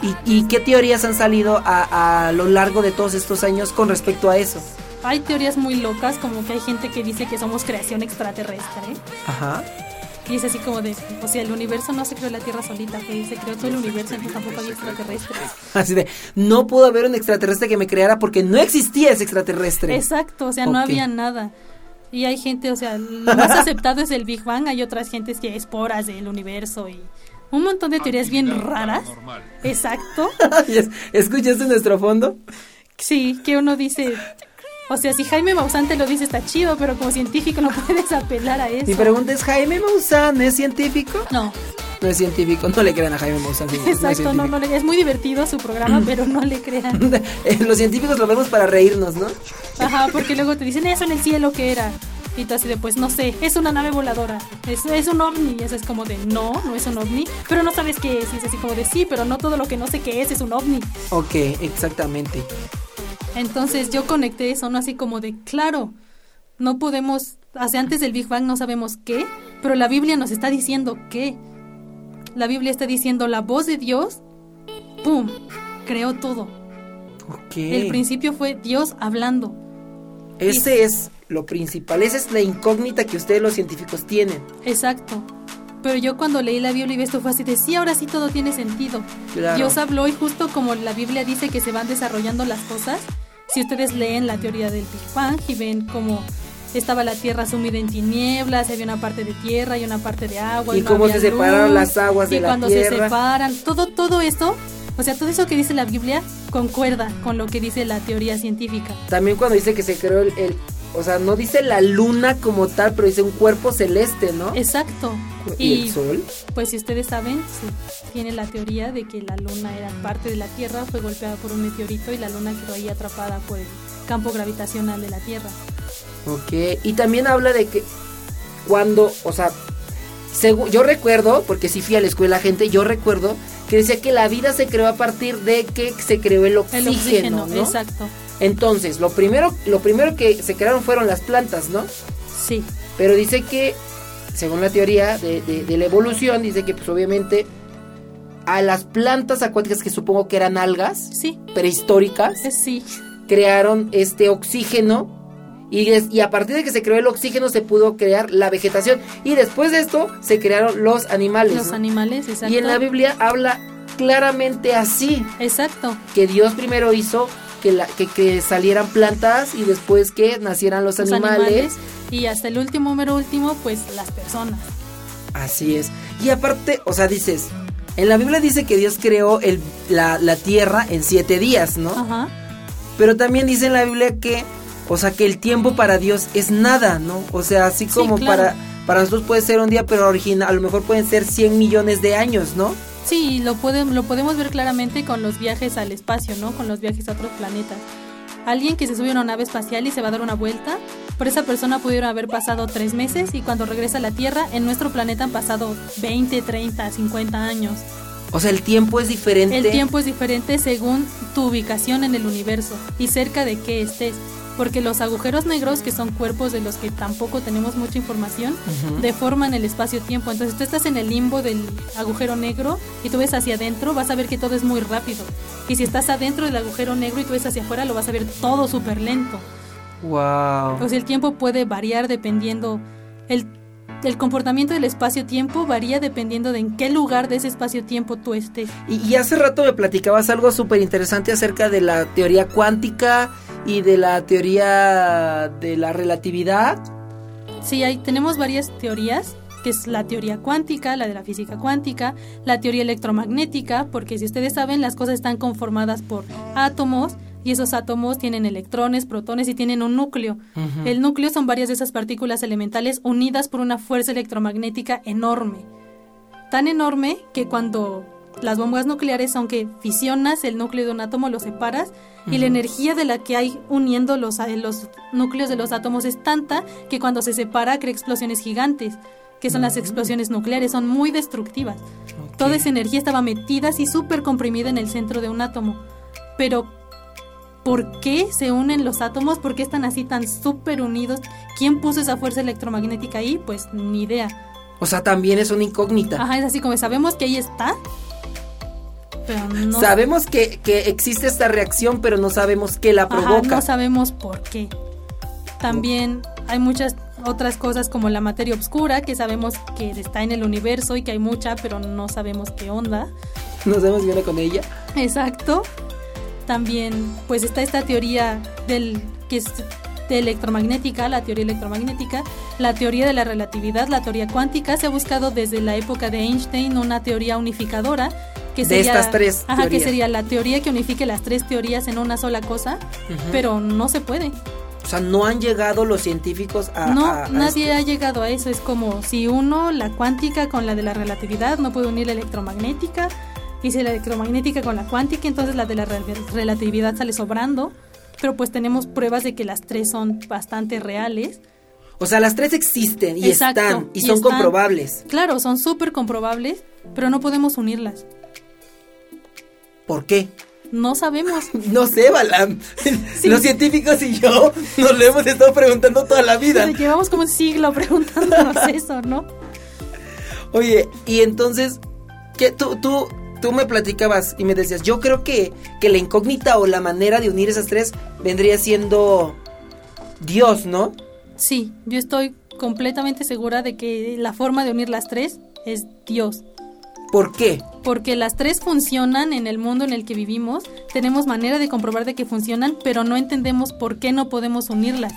¿Y, y qué teorías han salido a, a lo largo de todos estos años con respecto a eso? Hay teorías muy locas, como que hay gente que dice que somos creación extraterrestre. Ajá. Y es así como de, o sea, el universo no se creó la Tierra solita, que se creó todo el universo, entonces tampoco había extraterrestres. Así de, no pudo haber un extraterrestre que me creara porque no existía ese extraterrestre. Exacto, o sea, okay. no había nada. Y hay gente, o sea, lo más aceptado es el Big Bang, hay otras gentes que esporas del universo y un montón de teorías bien raras. Exacto. ¿Escuchaste nuestro fondo? Sí, que uno dice... O sea, si Jaime Maussan te lo dice está chido, pero como científico no puedes apelar a eso. Mi pregunta es, ¿Jaime Maussan es científico? No. No es científico, no le crean a Jaime Maussan. Sí, exacto, no, es, no, no le, es muy divertido su programa, pero no le crean. Los científicos lo vemos para reírnos, ¿no? Ajá, porque luego te dicen, eso en el cielo, ¿qué era? Y tú así de, pues no sé, es una nave voladora, es, es un ovni. Y eso es como de, no, no es un ovni, pero no sabes qué es. Y es así como de, sí, pero no todo lo que no sé qué es es un ovni. Ok, exactamente. Entonces yo conecté eso, ¿no? Así como de, claro, no podemos, hacia antes del Big Bang no sabemos qué, pero la Biblia nos está diciendo qué. La Biblia está diciendo, la voz de Dios, ¡pum!, creó todo. Okay. El principio fue Dios hablando. Ese y, es lo principal, esa es la incógnita que ustedes los científicos tienen. Exacto. Pero yo cuando leí la Biblia y vi esto fue así de, sí, ahora sí todo tiene sentido. Claro. Dios habló y justo como la Biblia dice que se van desarrollando las cosas, si ustedes leen la teoría del Big Bang y ven cómo estaba la tierra sumida en tinieblas, había una parte de tierra y una parte de agua. Y, y no cómo había se separaron luz, las aguas de la tierra. Y cuando se separan, todo, todo eso, o sea, todo eso que dice la Biblia concuerda con lo que dice la teoría científica. También cuando dice que se creó el... el o sea, no dice la luna como tal, pero dice un cuerpo celeste, ¿no? Exacto. ¿Y, ¿Y el sol? Pues si ustedes saben, sí, tiene la teoría de que la luna era parte de la Tierra, fue golpeada por un meteorito y la luna quedó ahí atrapada por el campo gravitacional de la Tierra. Ok, y también habla de que cuando, o sea, según, yo recuerdo, porque sí fui a la escuela, gente, yo recuerdo que decía que la vida se creó a partir de que se creó el oxígeno, el oxígeno, ¿no? Exacto. Entonces, lo primero, lo primero que se crearon fueron las plantas, ¿no? Sí. Pero dice que, según la teoría de, de, de la evolución, dice que pues obviamente a las plantas acuáticas, que supongo que eran algas, sí, prehistóricas, sí, crearon este oxígeno y, des, y a partir de que se creó el oxígeno se pudo crear la vegetación y después de esto se crearon los animales. Los ¿no? animales, exacto. Y en la Biblia habla claramente así. Exacto. Que Dios primero hizo que, la, que, que salieran plantas y después que nacieran los, los animales. animales. Y hasta el último, número último, pues las personas. Así es. Y aparte, o sea, dices, en la Biblia dice que Dios creó el, la, la tierra en siete días, ¿no? Ajá. Pero también dice en la Biblia que, o sea, que el tiempo para Dios es nada, ¿no? O sea, así como sí, claro. para, para nosotros puede ser un día, pero original, a lo mejor pueden ser cien millones de años, ¿no? Sí, lo, puede, lo podemos ver claramente con los viajes al espacio, ¿no? Con los viajes a otros planetas. Alguien que se sube a una nave espacial y se va a dar una vuelta, por esa persona pudieron haber pasado tres meses y cuando regresa a la Tierra, en nuestro planeta han pasado veinte, treinta, cincuenta años. O sea, el tiempo es diferente. El tiempo es diferente según tu ubicación en el universo y cerca de qué estés. Porque los agujeros negros, que son cuerpos de los que tampoco tenemos mucha información, uh-huh. deforman el espacio-tiempo. Entonces tú estás en el limbo del agujero negro y tú ves hacia adentro, vas a ver que todo es muy rápido. Y si estás adentro del agujero negro y tú ves hacia afuera, lo vas a ver todo súper lento. Wow. O sea, el tiempo puede variar dependiendo... El, el comportamiento del espacio-tiempo varía dependiendo de en qué lugar de ese espacio-tiempo tú estés. Y, y hace rato me platicabas algo súper interesante acerca de la teoría cuántica y de la teoría de la relatividad. Sí, hay, tenemos varias teorías, que es la teoría cuántica, la de la física cuántica, la teoría electromagnética, porque si ustedes saben, las cosas están conformadas por átomos, y esos átomos tienen electrones, protones y tienen un núcleo. Uh-huh. El núcleo son varias de esas partículas elementales unidas por una fuerza electromagnética enorme. Tan enorme que cuando las bombas nucleares, aunque fisionas el núcleo de un átomo, lo separas, uh-huh. y la energía de la que hay uniendo los, los núcleos de los átomos es tanta que cuando se separa crea explosiones gigantes, que son uh-huh. las explosiones nucleares, son muy destructivas. Okay. Toda esa energía estaba metida así súper comprimida en el centro de un átomo. Pero ¿por qué se unen los átomos? ¿Por qué están así tan súper unidos? ¿Quién puso esa fuerza electromagnética ahí? Pues ni idea. O sea, también es una incógnita. Ajá, es así como sabemos que ahí está, pero no sabemos que, que existe esta reacción, pero no sabemos qué la provoca. Ajá, no sabemos por qué. También hay muchas otras cosas como la materia oscura, que sabemos que está en el universo y que hay mucha, pero no sabemos qué onda. No sabemos qué viene con ella. Exacto. También pues está esta teoría del que es de electromagnética, la teoría electromagnética, la teoría de la relatividad, la teoría cuántica. Se ha buscado desde la época de Einstein una teoría unificadora que sería, de estas tres ajá, teorías. que sería la teoría que unifique las tres teorías en una sola cosa, uh-huh. pero no se puede. O sea, no han llegado los científicos a... No, a, a nadie esto. ha llegado a eso. Es como si uno, la cuántica con la de la relatividad, no puede unir la electromagnética, y si la electromagnética con la cuántica, entonces la de la re- relatividad sale sobrando. Pero pues tenemos pruebas de que las tres son bastante reales. O sea, las tres existen y Exacto, están, y, y son están, comprobables. Claro, son súper comprobables, pero no podemos unirlas. ¿Por qué? No sabemos. No sé, Balam. Sí. Los científicos y yo nos lo hemos estado preguntando toda la vida. Llevamos como un siglo preguntándonos eso, ¿no? Oye, y entonces, ¿qué tú, tú, tú me platicabas y me decías, yo creo que, que la incógnita o la manera de unir esas tres vendría siendo Dios, ¿no? Sí, yo estoy completamente segura de que la forma de unir las tres es Dios. ¿Por qué? Porque las tres funcionan en el mundo en el que vivimos, tenemos manera de comprobar de que funcionan, pero no entendemos por qué no podemos unirlas.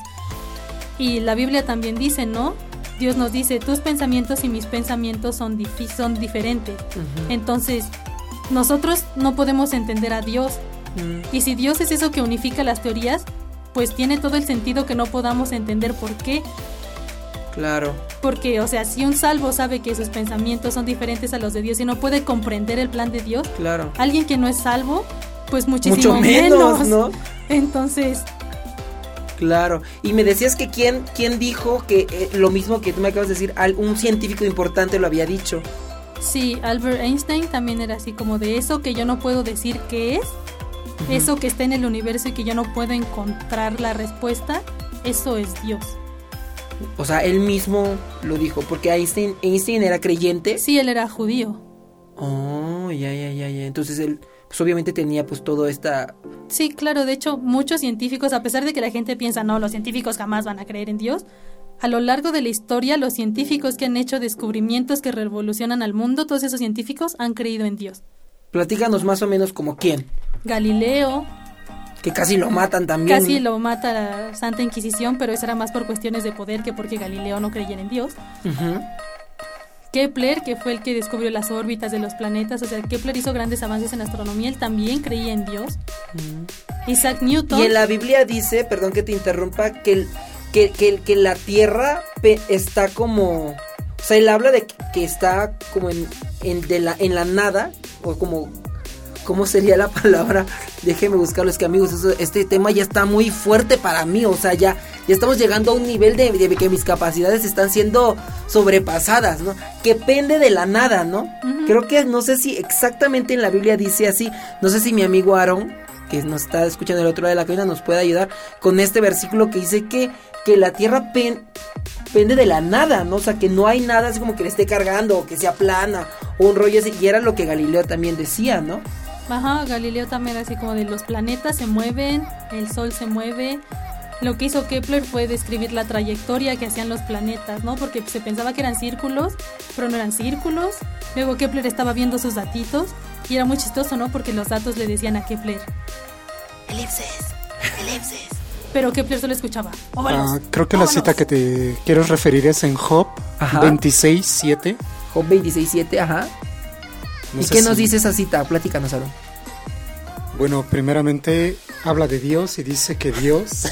Y la Biblia también dice, ¿no? Dios nos dice, tus pensamientos y mis pensamientos son, dif- son diferentes. Uh-huh. Entonces, nosotros no podemos entender a Dios. Uh-huh. Y si Dios es eso que unifica las teorías, pues tiene todo el sentido que no podamos entender por qué. Claro. Porque, o sea, si un salvo sabe que sus pensamientos son diferentes a los de Dios y no puede comprender el plan de Dios, claro. Alguien que no es salvo, pues muchísimo Mucho menos, menos, ¿no? Entonces... Claro. Y me decías que quién, quién dijo que eh, lo mismo que tú me acabas de decir, un científico importante lo había dicho. Sí, Albert Einstein también era así como de eso que yo no puedo decir qué es, uh-huh. Eso que está en el universo y que yo no puedo encontrar la respuesta, eso es Dios. O sea, él mismo lo dijo, porque Einstein, Einstein era creyente. Sí, él era judío. Oh, ya, ya, ya, ya. Entonces él, pues obviamente tenía pues todo esta... Sí, claro, de hecho, muchos científicos, a pesar de que la gente piensa, no, los científicos jamás van a creer en Dios, a lo largo de la historia, los científicos que han hecho descubrimientos que revolucionan al mundo, todos esos científicos han creído en Dios. Platícanos más o menos como quién. Galileo... Que casi lo matan también. Casi lo mata la Santa Inquisición, pero eso era más por cuestiones de poder que porque Galileo no creyera en Dios. Uh-huh. Kepler, que fue el que descubrió las órbitas de los planetas, o sea, Kepler hizo grandes avances en astronomía, él también creía en Dios. Uh-huh. Isaac Newton. Y en la Biblia dice, perdón que te interrumpa, que, el, que, que, que la Tierra pe- está como... O sea, él habla de que, que está como en, en, de la, en la nada, o como... ¿Cómo sería la palabra? Déjenme buscarlo, es que amigos, eso, este tema ya está muy fuerte para mí, o sea, ya, ya estamos llegando a un nivel de, de que mis capacidades están siendo sobrepasadas, ¿no? Que pende de la nada, ¿no? Uh-huh. Creo que, no sé si exactamente en la Biblia dice así, no sé si mi amigo Aaron, que nos está escuchando del otro lado de la cabina, nos puede ayudar con este versículo que dice que, que la tierra pen, pende de la nada, ¿no? O sea, que no hay nada así como que le esté cargando, o que sea plana, o un rollo así, y era lo que Galileo también decía, ¿no? Ajá, Galileo también era así como de los planetas se mueven, el sol se mueve. Lo que hizo Kepler fue describir la trayectoria que hacían los planetas, ¿no? Porque se pensaba que eran círculos, pero no eran círculos. Luego Kepler estaba viendo sus datitos y era muy chistoso, ¿no? Porque los datos le decían a Kepler elipses, elipses. Pero Kepler solo escuchaba óvalos, ah, creo que óvalos. La cita que te quiero referir es en Job veintiséis siete. Job veintiséis siete, ajá. No ¿Y qué si... nos dice esa cita? Platícanos, Aaron. Bueno, primeramente habla de Dios y dice que Dios...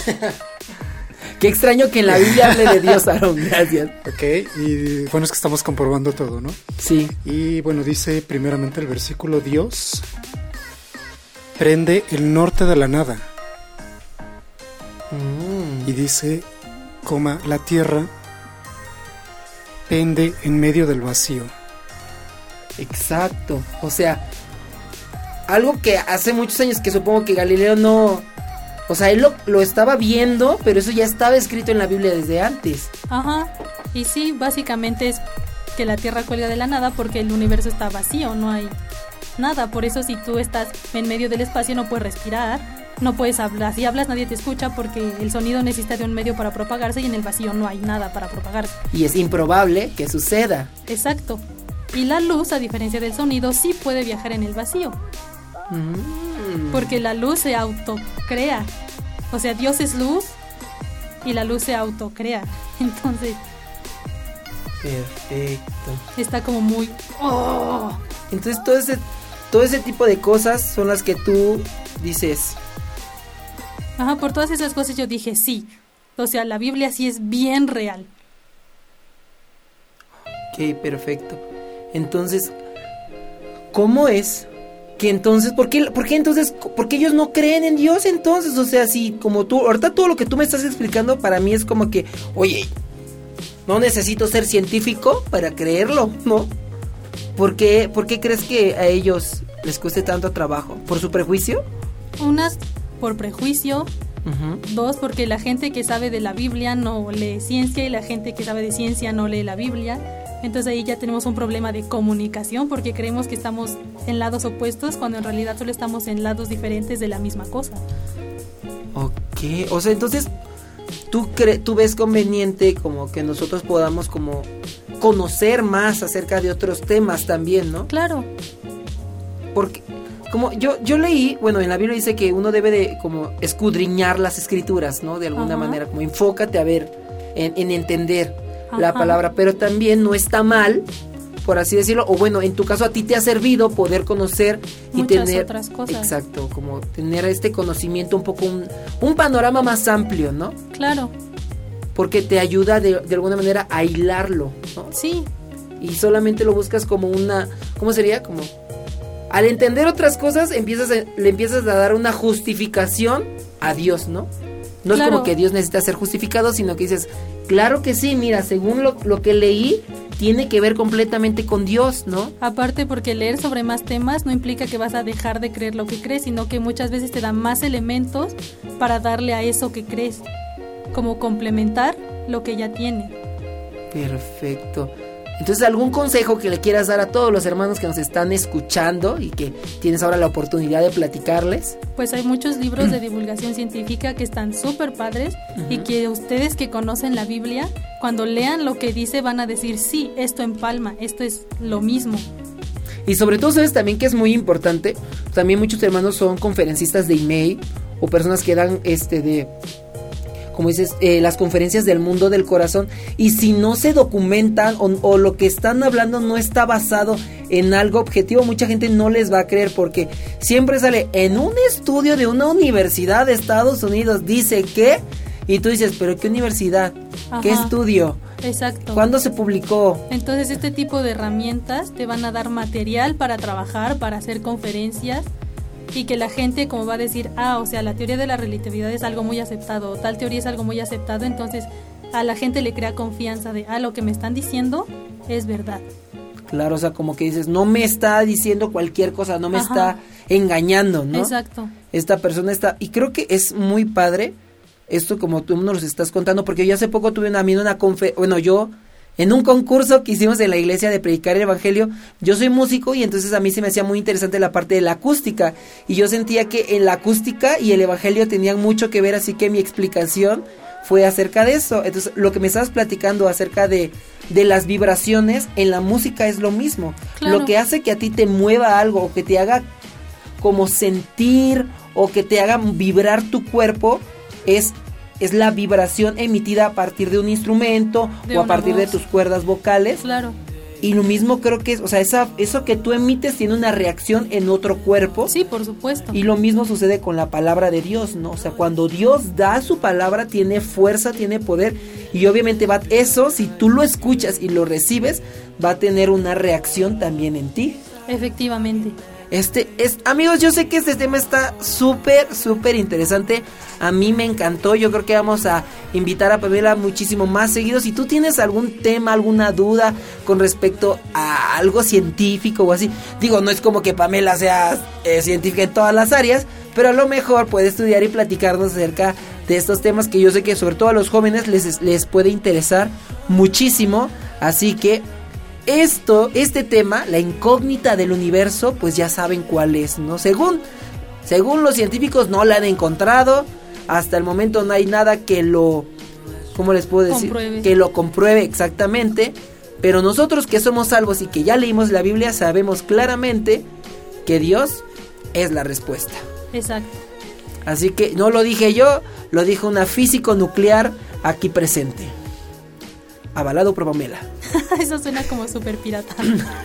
Qué extraño que en la Biblia hable de Dios, Aaron, gracias. Ok, y bueno, es que estamos comprobando todo, ¿no? Sí. Y bueno, dice primeramente el versículo, Dios prende el norte de la nada. Mm. Y dice, coma, la tierra pende en medio del vacío. Exacto, o sea, algo que hace muchos años que supongo que Galileo no, o sea, él lo, lo estaba viendo, pero eso ya estaba escrito en la Biblia desde antes. Ajá, y sí, básicamente es que la Tierra cuelga de la nada porque el universo está vacío, no hay nada. Por eso si tú estás en medio del espacio no puedes respirar, no puedes hablar. Si hablas nadie te escucha porque el sonido necesita de un medio para propagarse y en el vacío no hay nada para propagarse. Y es improbable que suceda. Exacto. Y la luz, a diferencia del sonido, sí puede viajar en el vacío. Mm. Porque la luz se autocrea. O sea, Dios es luz y la luz se autocrea. Entonces... Perfecto. Está como muy... ¡Oh! Entonces todo ese, todo ese tipo de cosas son las que tú dices... Ajá, por todas esas cosas yo dije sí. O sea, la Biblia sí es bien real. Ok, perfecto. Entonces, ¿cómo es que entonces, por qué, por qué entonces, por qué ellos no creen en Dios entonces? O sea, si como tú, ahorita todo lo que tú me estás explicando para mí es como que, oye, no necesito ser científico para creerlo, ¿no? ¿Por qué, por qué crees que a ellos les cueste tanto trabajo? ¿Por su prejuicio? Unas por prejuicio. Uh-huh. Dos, porque la gente que sabe de la Biblia no lee ciencia y la gente que sabe de ciencia no lee la Biblia. Entonces ahí ya tenemos un problema de comunicación porque creemos que estamos en lados opuestos cuando en realidad solo estamos en lados diferentes de la misma cosa. Ok, o sea, entonces tú, cre- tú ves conveniente como que nosotros podamos como conocer más acerca de otros temas también, ¿no? Claro. Porque como yo yo leí, bueno, en la Biblia dice que uno debe de como escudriñar las escrituras, ¿no? De alguna Ajá. manera, como enfócate a ver, en, en entender Ajá. la palabra, pero también no está mal, por así decirlo, o bueno, en tu caso a ti te ha servido poder conocer y muchas tener otras cosas. Exacto, como tener este conocimiento un poco, un, un panorama más amplio, ¿no? Claro. Porque te ayuda de, de alguna manera a hilarlo, ¿no? Sí. Y solamente lo buscas como una, ¿cómo sería? Como, al entender otras cosas, empiezas a, le empiezas a dar una justificación a Dios, ¿no? No Claro. es como que Dios necesita ser justificado, sino que dices, claro que sí, mira, según lo, lo que leí, tiene que ver completamente con Dios, ¿no? Aparte porque leer sobre más temas no implica que vas a dejar de creer lo que crees, sino que muchas veces te dan más elementos para darle a eso que crees, como complementar lo que ya tiene. Perfecto. Entonces, ¿algún consejo que le quieras dar a todos los hermanos que nos están escuchando y que tienes ahora la oportunidad de platicarles? Pues hay muchos libros de divulgación científica que están súper padres uh-huh. y que ustedes que conocen la Biblia, cuando lean lo que dice van a decir, sí, esto empalma, esto es lo mismo. Y sobre todo, ¿sabes también que es muy importante? También muchos hermanos son conferencistas de email o personas que dan este de... como dices, eh, las conferencias del mundo del corazón, y si no se documentan o, o lo que están hablando no está basado en algo objetivo, mucha gente no les va a creer, porque siempre sale en un estudio de una universidad de Estados Unidos, dice que, y tú dices, pero ¿qué universidad? Ajá. ¿Qué estudio? Exacto. ¿Cuándo se publicó? Entonces este tipo de herramientas te van a dar material para trabajar, para hacer conferencias, y que la gente como va a decir, ah, o sea, la teoría de la relatividad es algo muy aceptado, o tal teoría es algo muy aceptado, entonces a la gente le crea confianza de, ah, lo que me están diciendo es verdad. Claro, o sea, como que dices, no me está diciendo cualquier cosa, no me Ajá. está engañando, ¿no? Exacto. Esta persona está, y creo que es muy padre esto como tú nos lo estás contando, porque yo hace poco tuve una, una conferencia, bueno, yo... en un concurso que hicimos en la iglesia de predicar el evangelio, yo soy músico y entonces a mí se me hacía muy interesante la parte de la acústica, y yo sentía que en la acústica y el evangelio tenían mucho que ver, así que mi explicación fue acerca de eso. Entonces lo que me estabas platicando acerca de, de las vibraciones en la música es lo mismo. Claro. Lo que hace que a ti te mueva algo o que te haga como sentir o que te haga vibrar tu cuerpo es es la vibración emitida a partir de un instrumento de o a partir voz. de tus cuerdas vocales. Claro. Y lo mismo creo que es, o sea, esa, eso que tú emites tiene una reacción en otro cuerpo. Sí, por supuesto. Y lo mismo sucede con la palabra de Dios, ¿no? O sea, cuando Dios da su palabra, tiene fuerza, tiene poder. Y obviamente va, eso, si tú lo escuchas y lo recibes, va a tener una reacción también en ti. Efectivamente. Este, es, amigos, yo sé que este tema está súper, súper interesante. A mí me encantó. Yo creo que vamos a invitar a Pamela muchísimo más seguido. Si tú tienes algún tema, alguna duda con respecto a algo científico o así, digo, no es como que Pamela sea eh, científica en todas las áreas, pero a lo mejor puede estudiar y platicarnos acerca de estos temas que yo sé que sobre todo a los jóvenes les, les puede interesar muchísimo. Así que esto, este tema, la incógnita del universo, pues ya saben cuál es, ¿no? Según, según los científicos no la han encontrado, hasta el momento no hay nada que lo, ¿cómo les puedo decir? Compruebe. Que lo compruebe exactamente, pero nosotros que somos salvos y que ya leímos la Biblia sabemos claramente que Dios es la respuesta. Exacto. Así que no lo dije yo, lo dijo una físico nuclear aquí presente. Avalado por Pamela. Eso suena como súper pirata.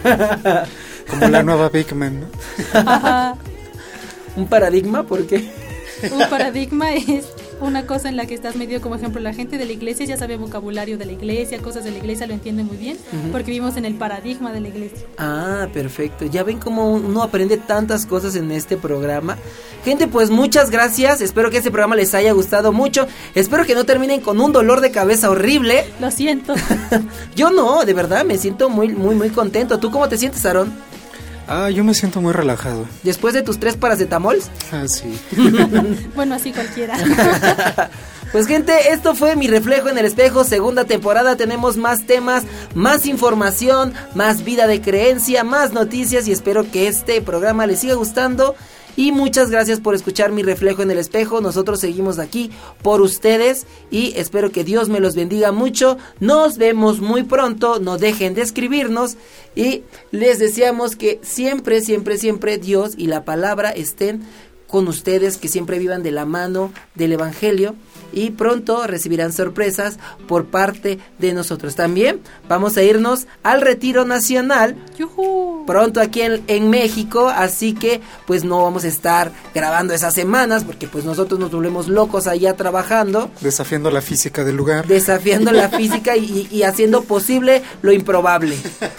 Como la nueva Big Man, ¿no? Ajá. ¿Un paradigma? ¿Por qué? Un paradigma es una cosa en la que estás medio, como ejemplo, la gente de la iglesia ya sabe vocabulario de la iglesia, cosas de la iglesia, lo entiende muy bien, uh-huh. porque vivimos en el paradigma de la iglesia. Ah, perfecto. Ya ven cómo uno aprende tantas cosas en este programa. Gente, pues muchas gracias. Espero que este programa les haya gustado mucho. Espero que no terminen con un dolor de cabeza horrible. Lo siento. Yo no, de verdad, me siento muy, muy, muy contento. ¿Tú cómo te sientes, Aarón? Ah, yo me siento muy relajado. ¿Después de tus tres paracetamols? Ah, sí. Bueno, así cualquiera. Pues gente, esto fue Mi Reflejo en el Espejo, segunda temporada. Tenemos más temas, más información, más vida de creencia, más noticias y espero que este programa les siga gustando. Y muchas gracias por escuchar Mi Reflejo en el Espejo. Nosotros seguimos aquí por ustedes y espero que Dios me los bendiga mucho. Nos vemos muy pronto, no dejen de escribirnos y les deseamos que siempre, siempre, siempre Dios y la palabra estén con ustedes, que siempre vivan de la mano del Evangelio y pronto recibirán sorpresas por parte de nosotros. También vamos a irnos al Retiro Nacional ¡Yujú! Pronto aquí en, en México, así que pues no vamos a estar grabando esas semanas porque pues nosotros nos volvemos locos allá trabajando, desafiando la física del lugar, desafiando la física y, y haciendo posible lo improbable.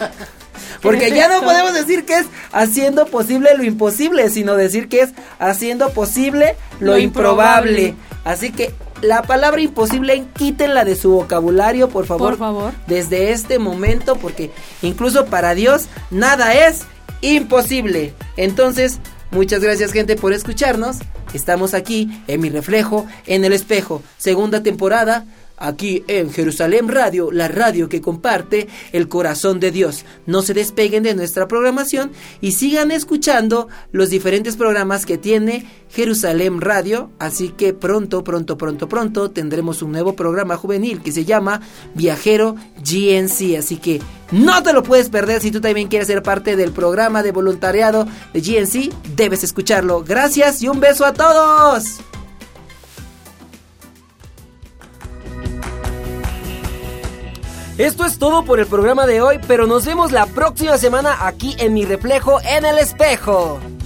Porque ya no podemos decir que es haciendo posible lo imposible, sino decir que es haciendo posible lo, lo improbable. improbable. Así que la palabra imposible quítenla de su vocabulario, por favor. Por favor. Desde este momento, porque incluso para Dios nada es imposible. Entonces, muchas gracias, gente, por escucharnos. Estamos aquí en Mi Reflejo en el Espejo, segunda temporada. Aquí en Jerusalén Radio, la radio que comparte el corazón de Dios. No se despeguen de nuestra programación y sigan escuchando los diferentes programas que tiene Jerusalén Radio. Así que pronto, pronto, pronto, pronto tendremos un nuevo programa juvenil que se llama Viajero G N C. Así que no te lo puedes perder. Si tú también quieres ser parte del programa de voluntariado de G N C, debes escucharlo. Gracias y un beso a todos. Esto es todo por el programa de hoy, pero nos vemos la próxima semana aquí en Mi Reflejo en el Espejo.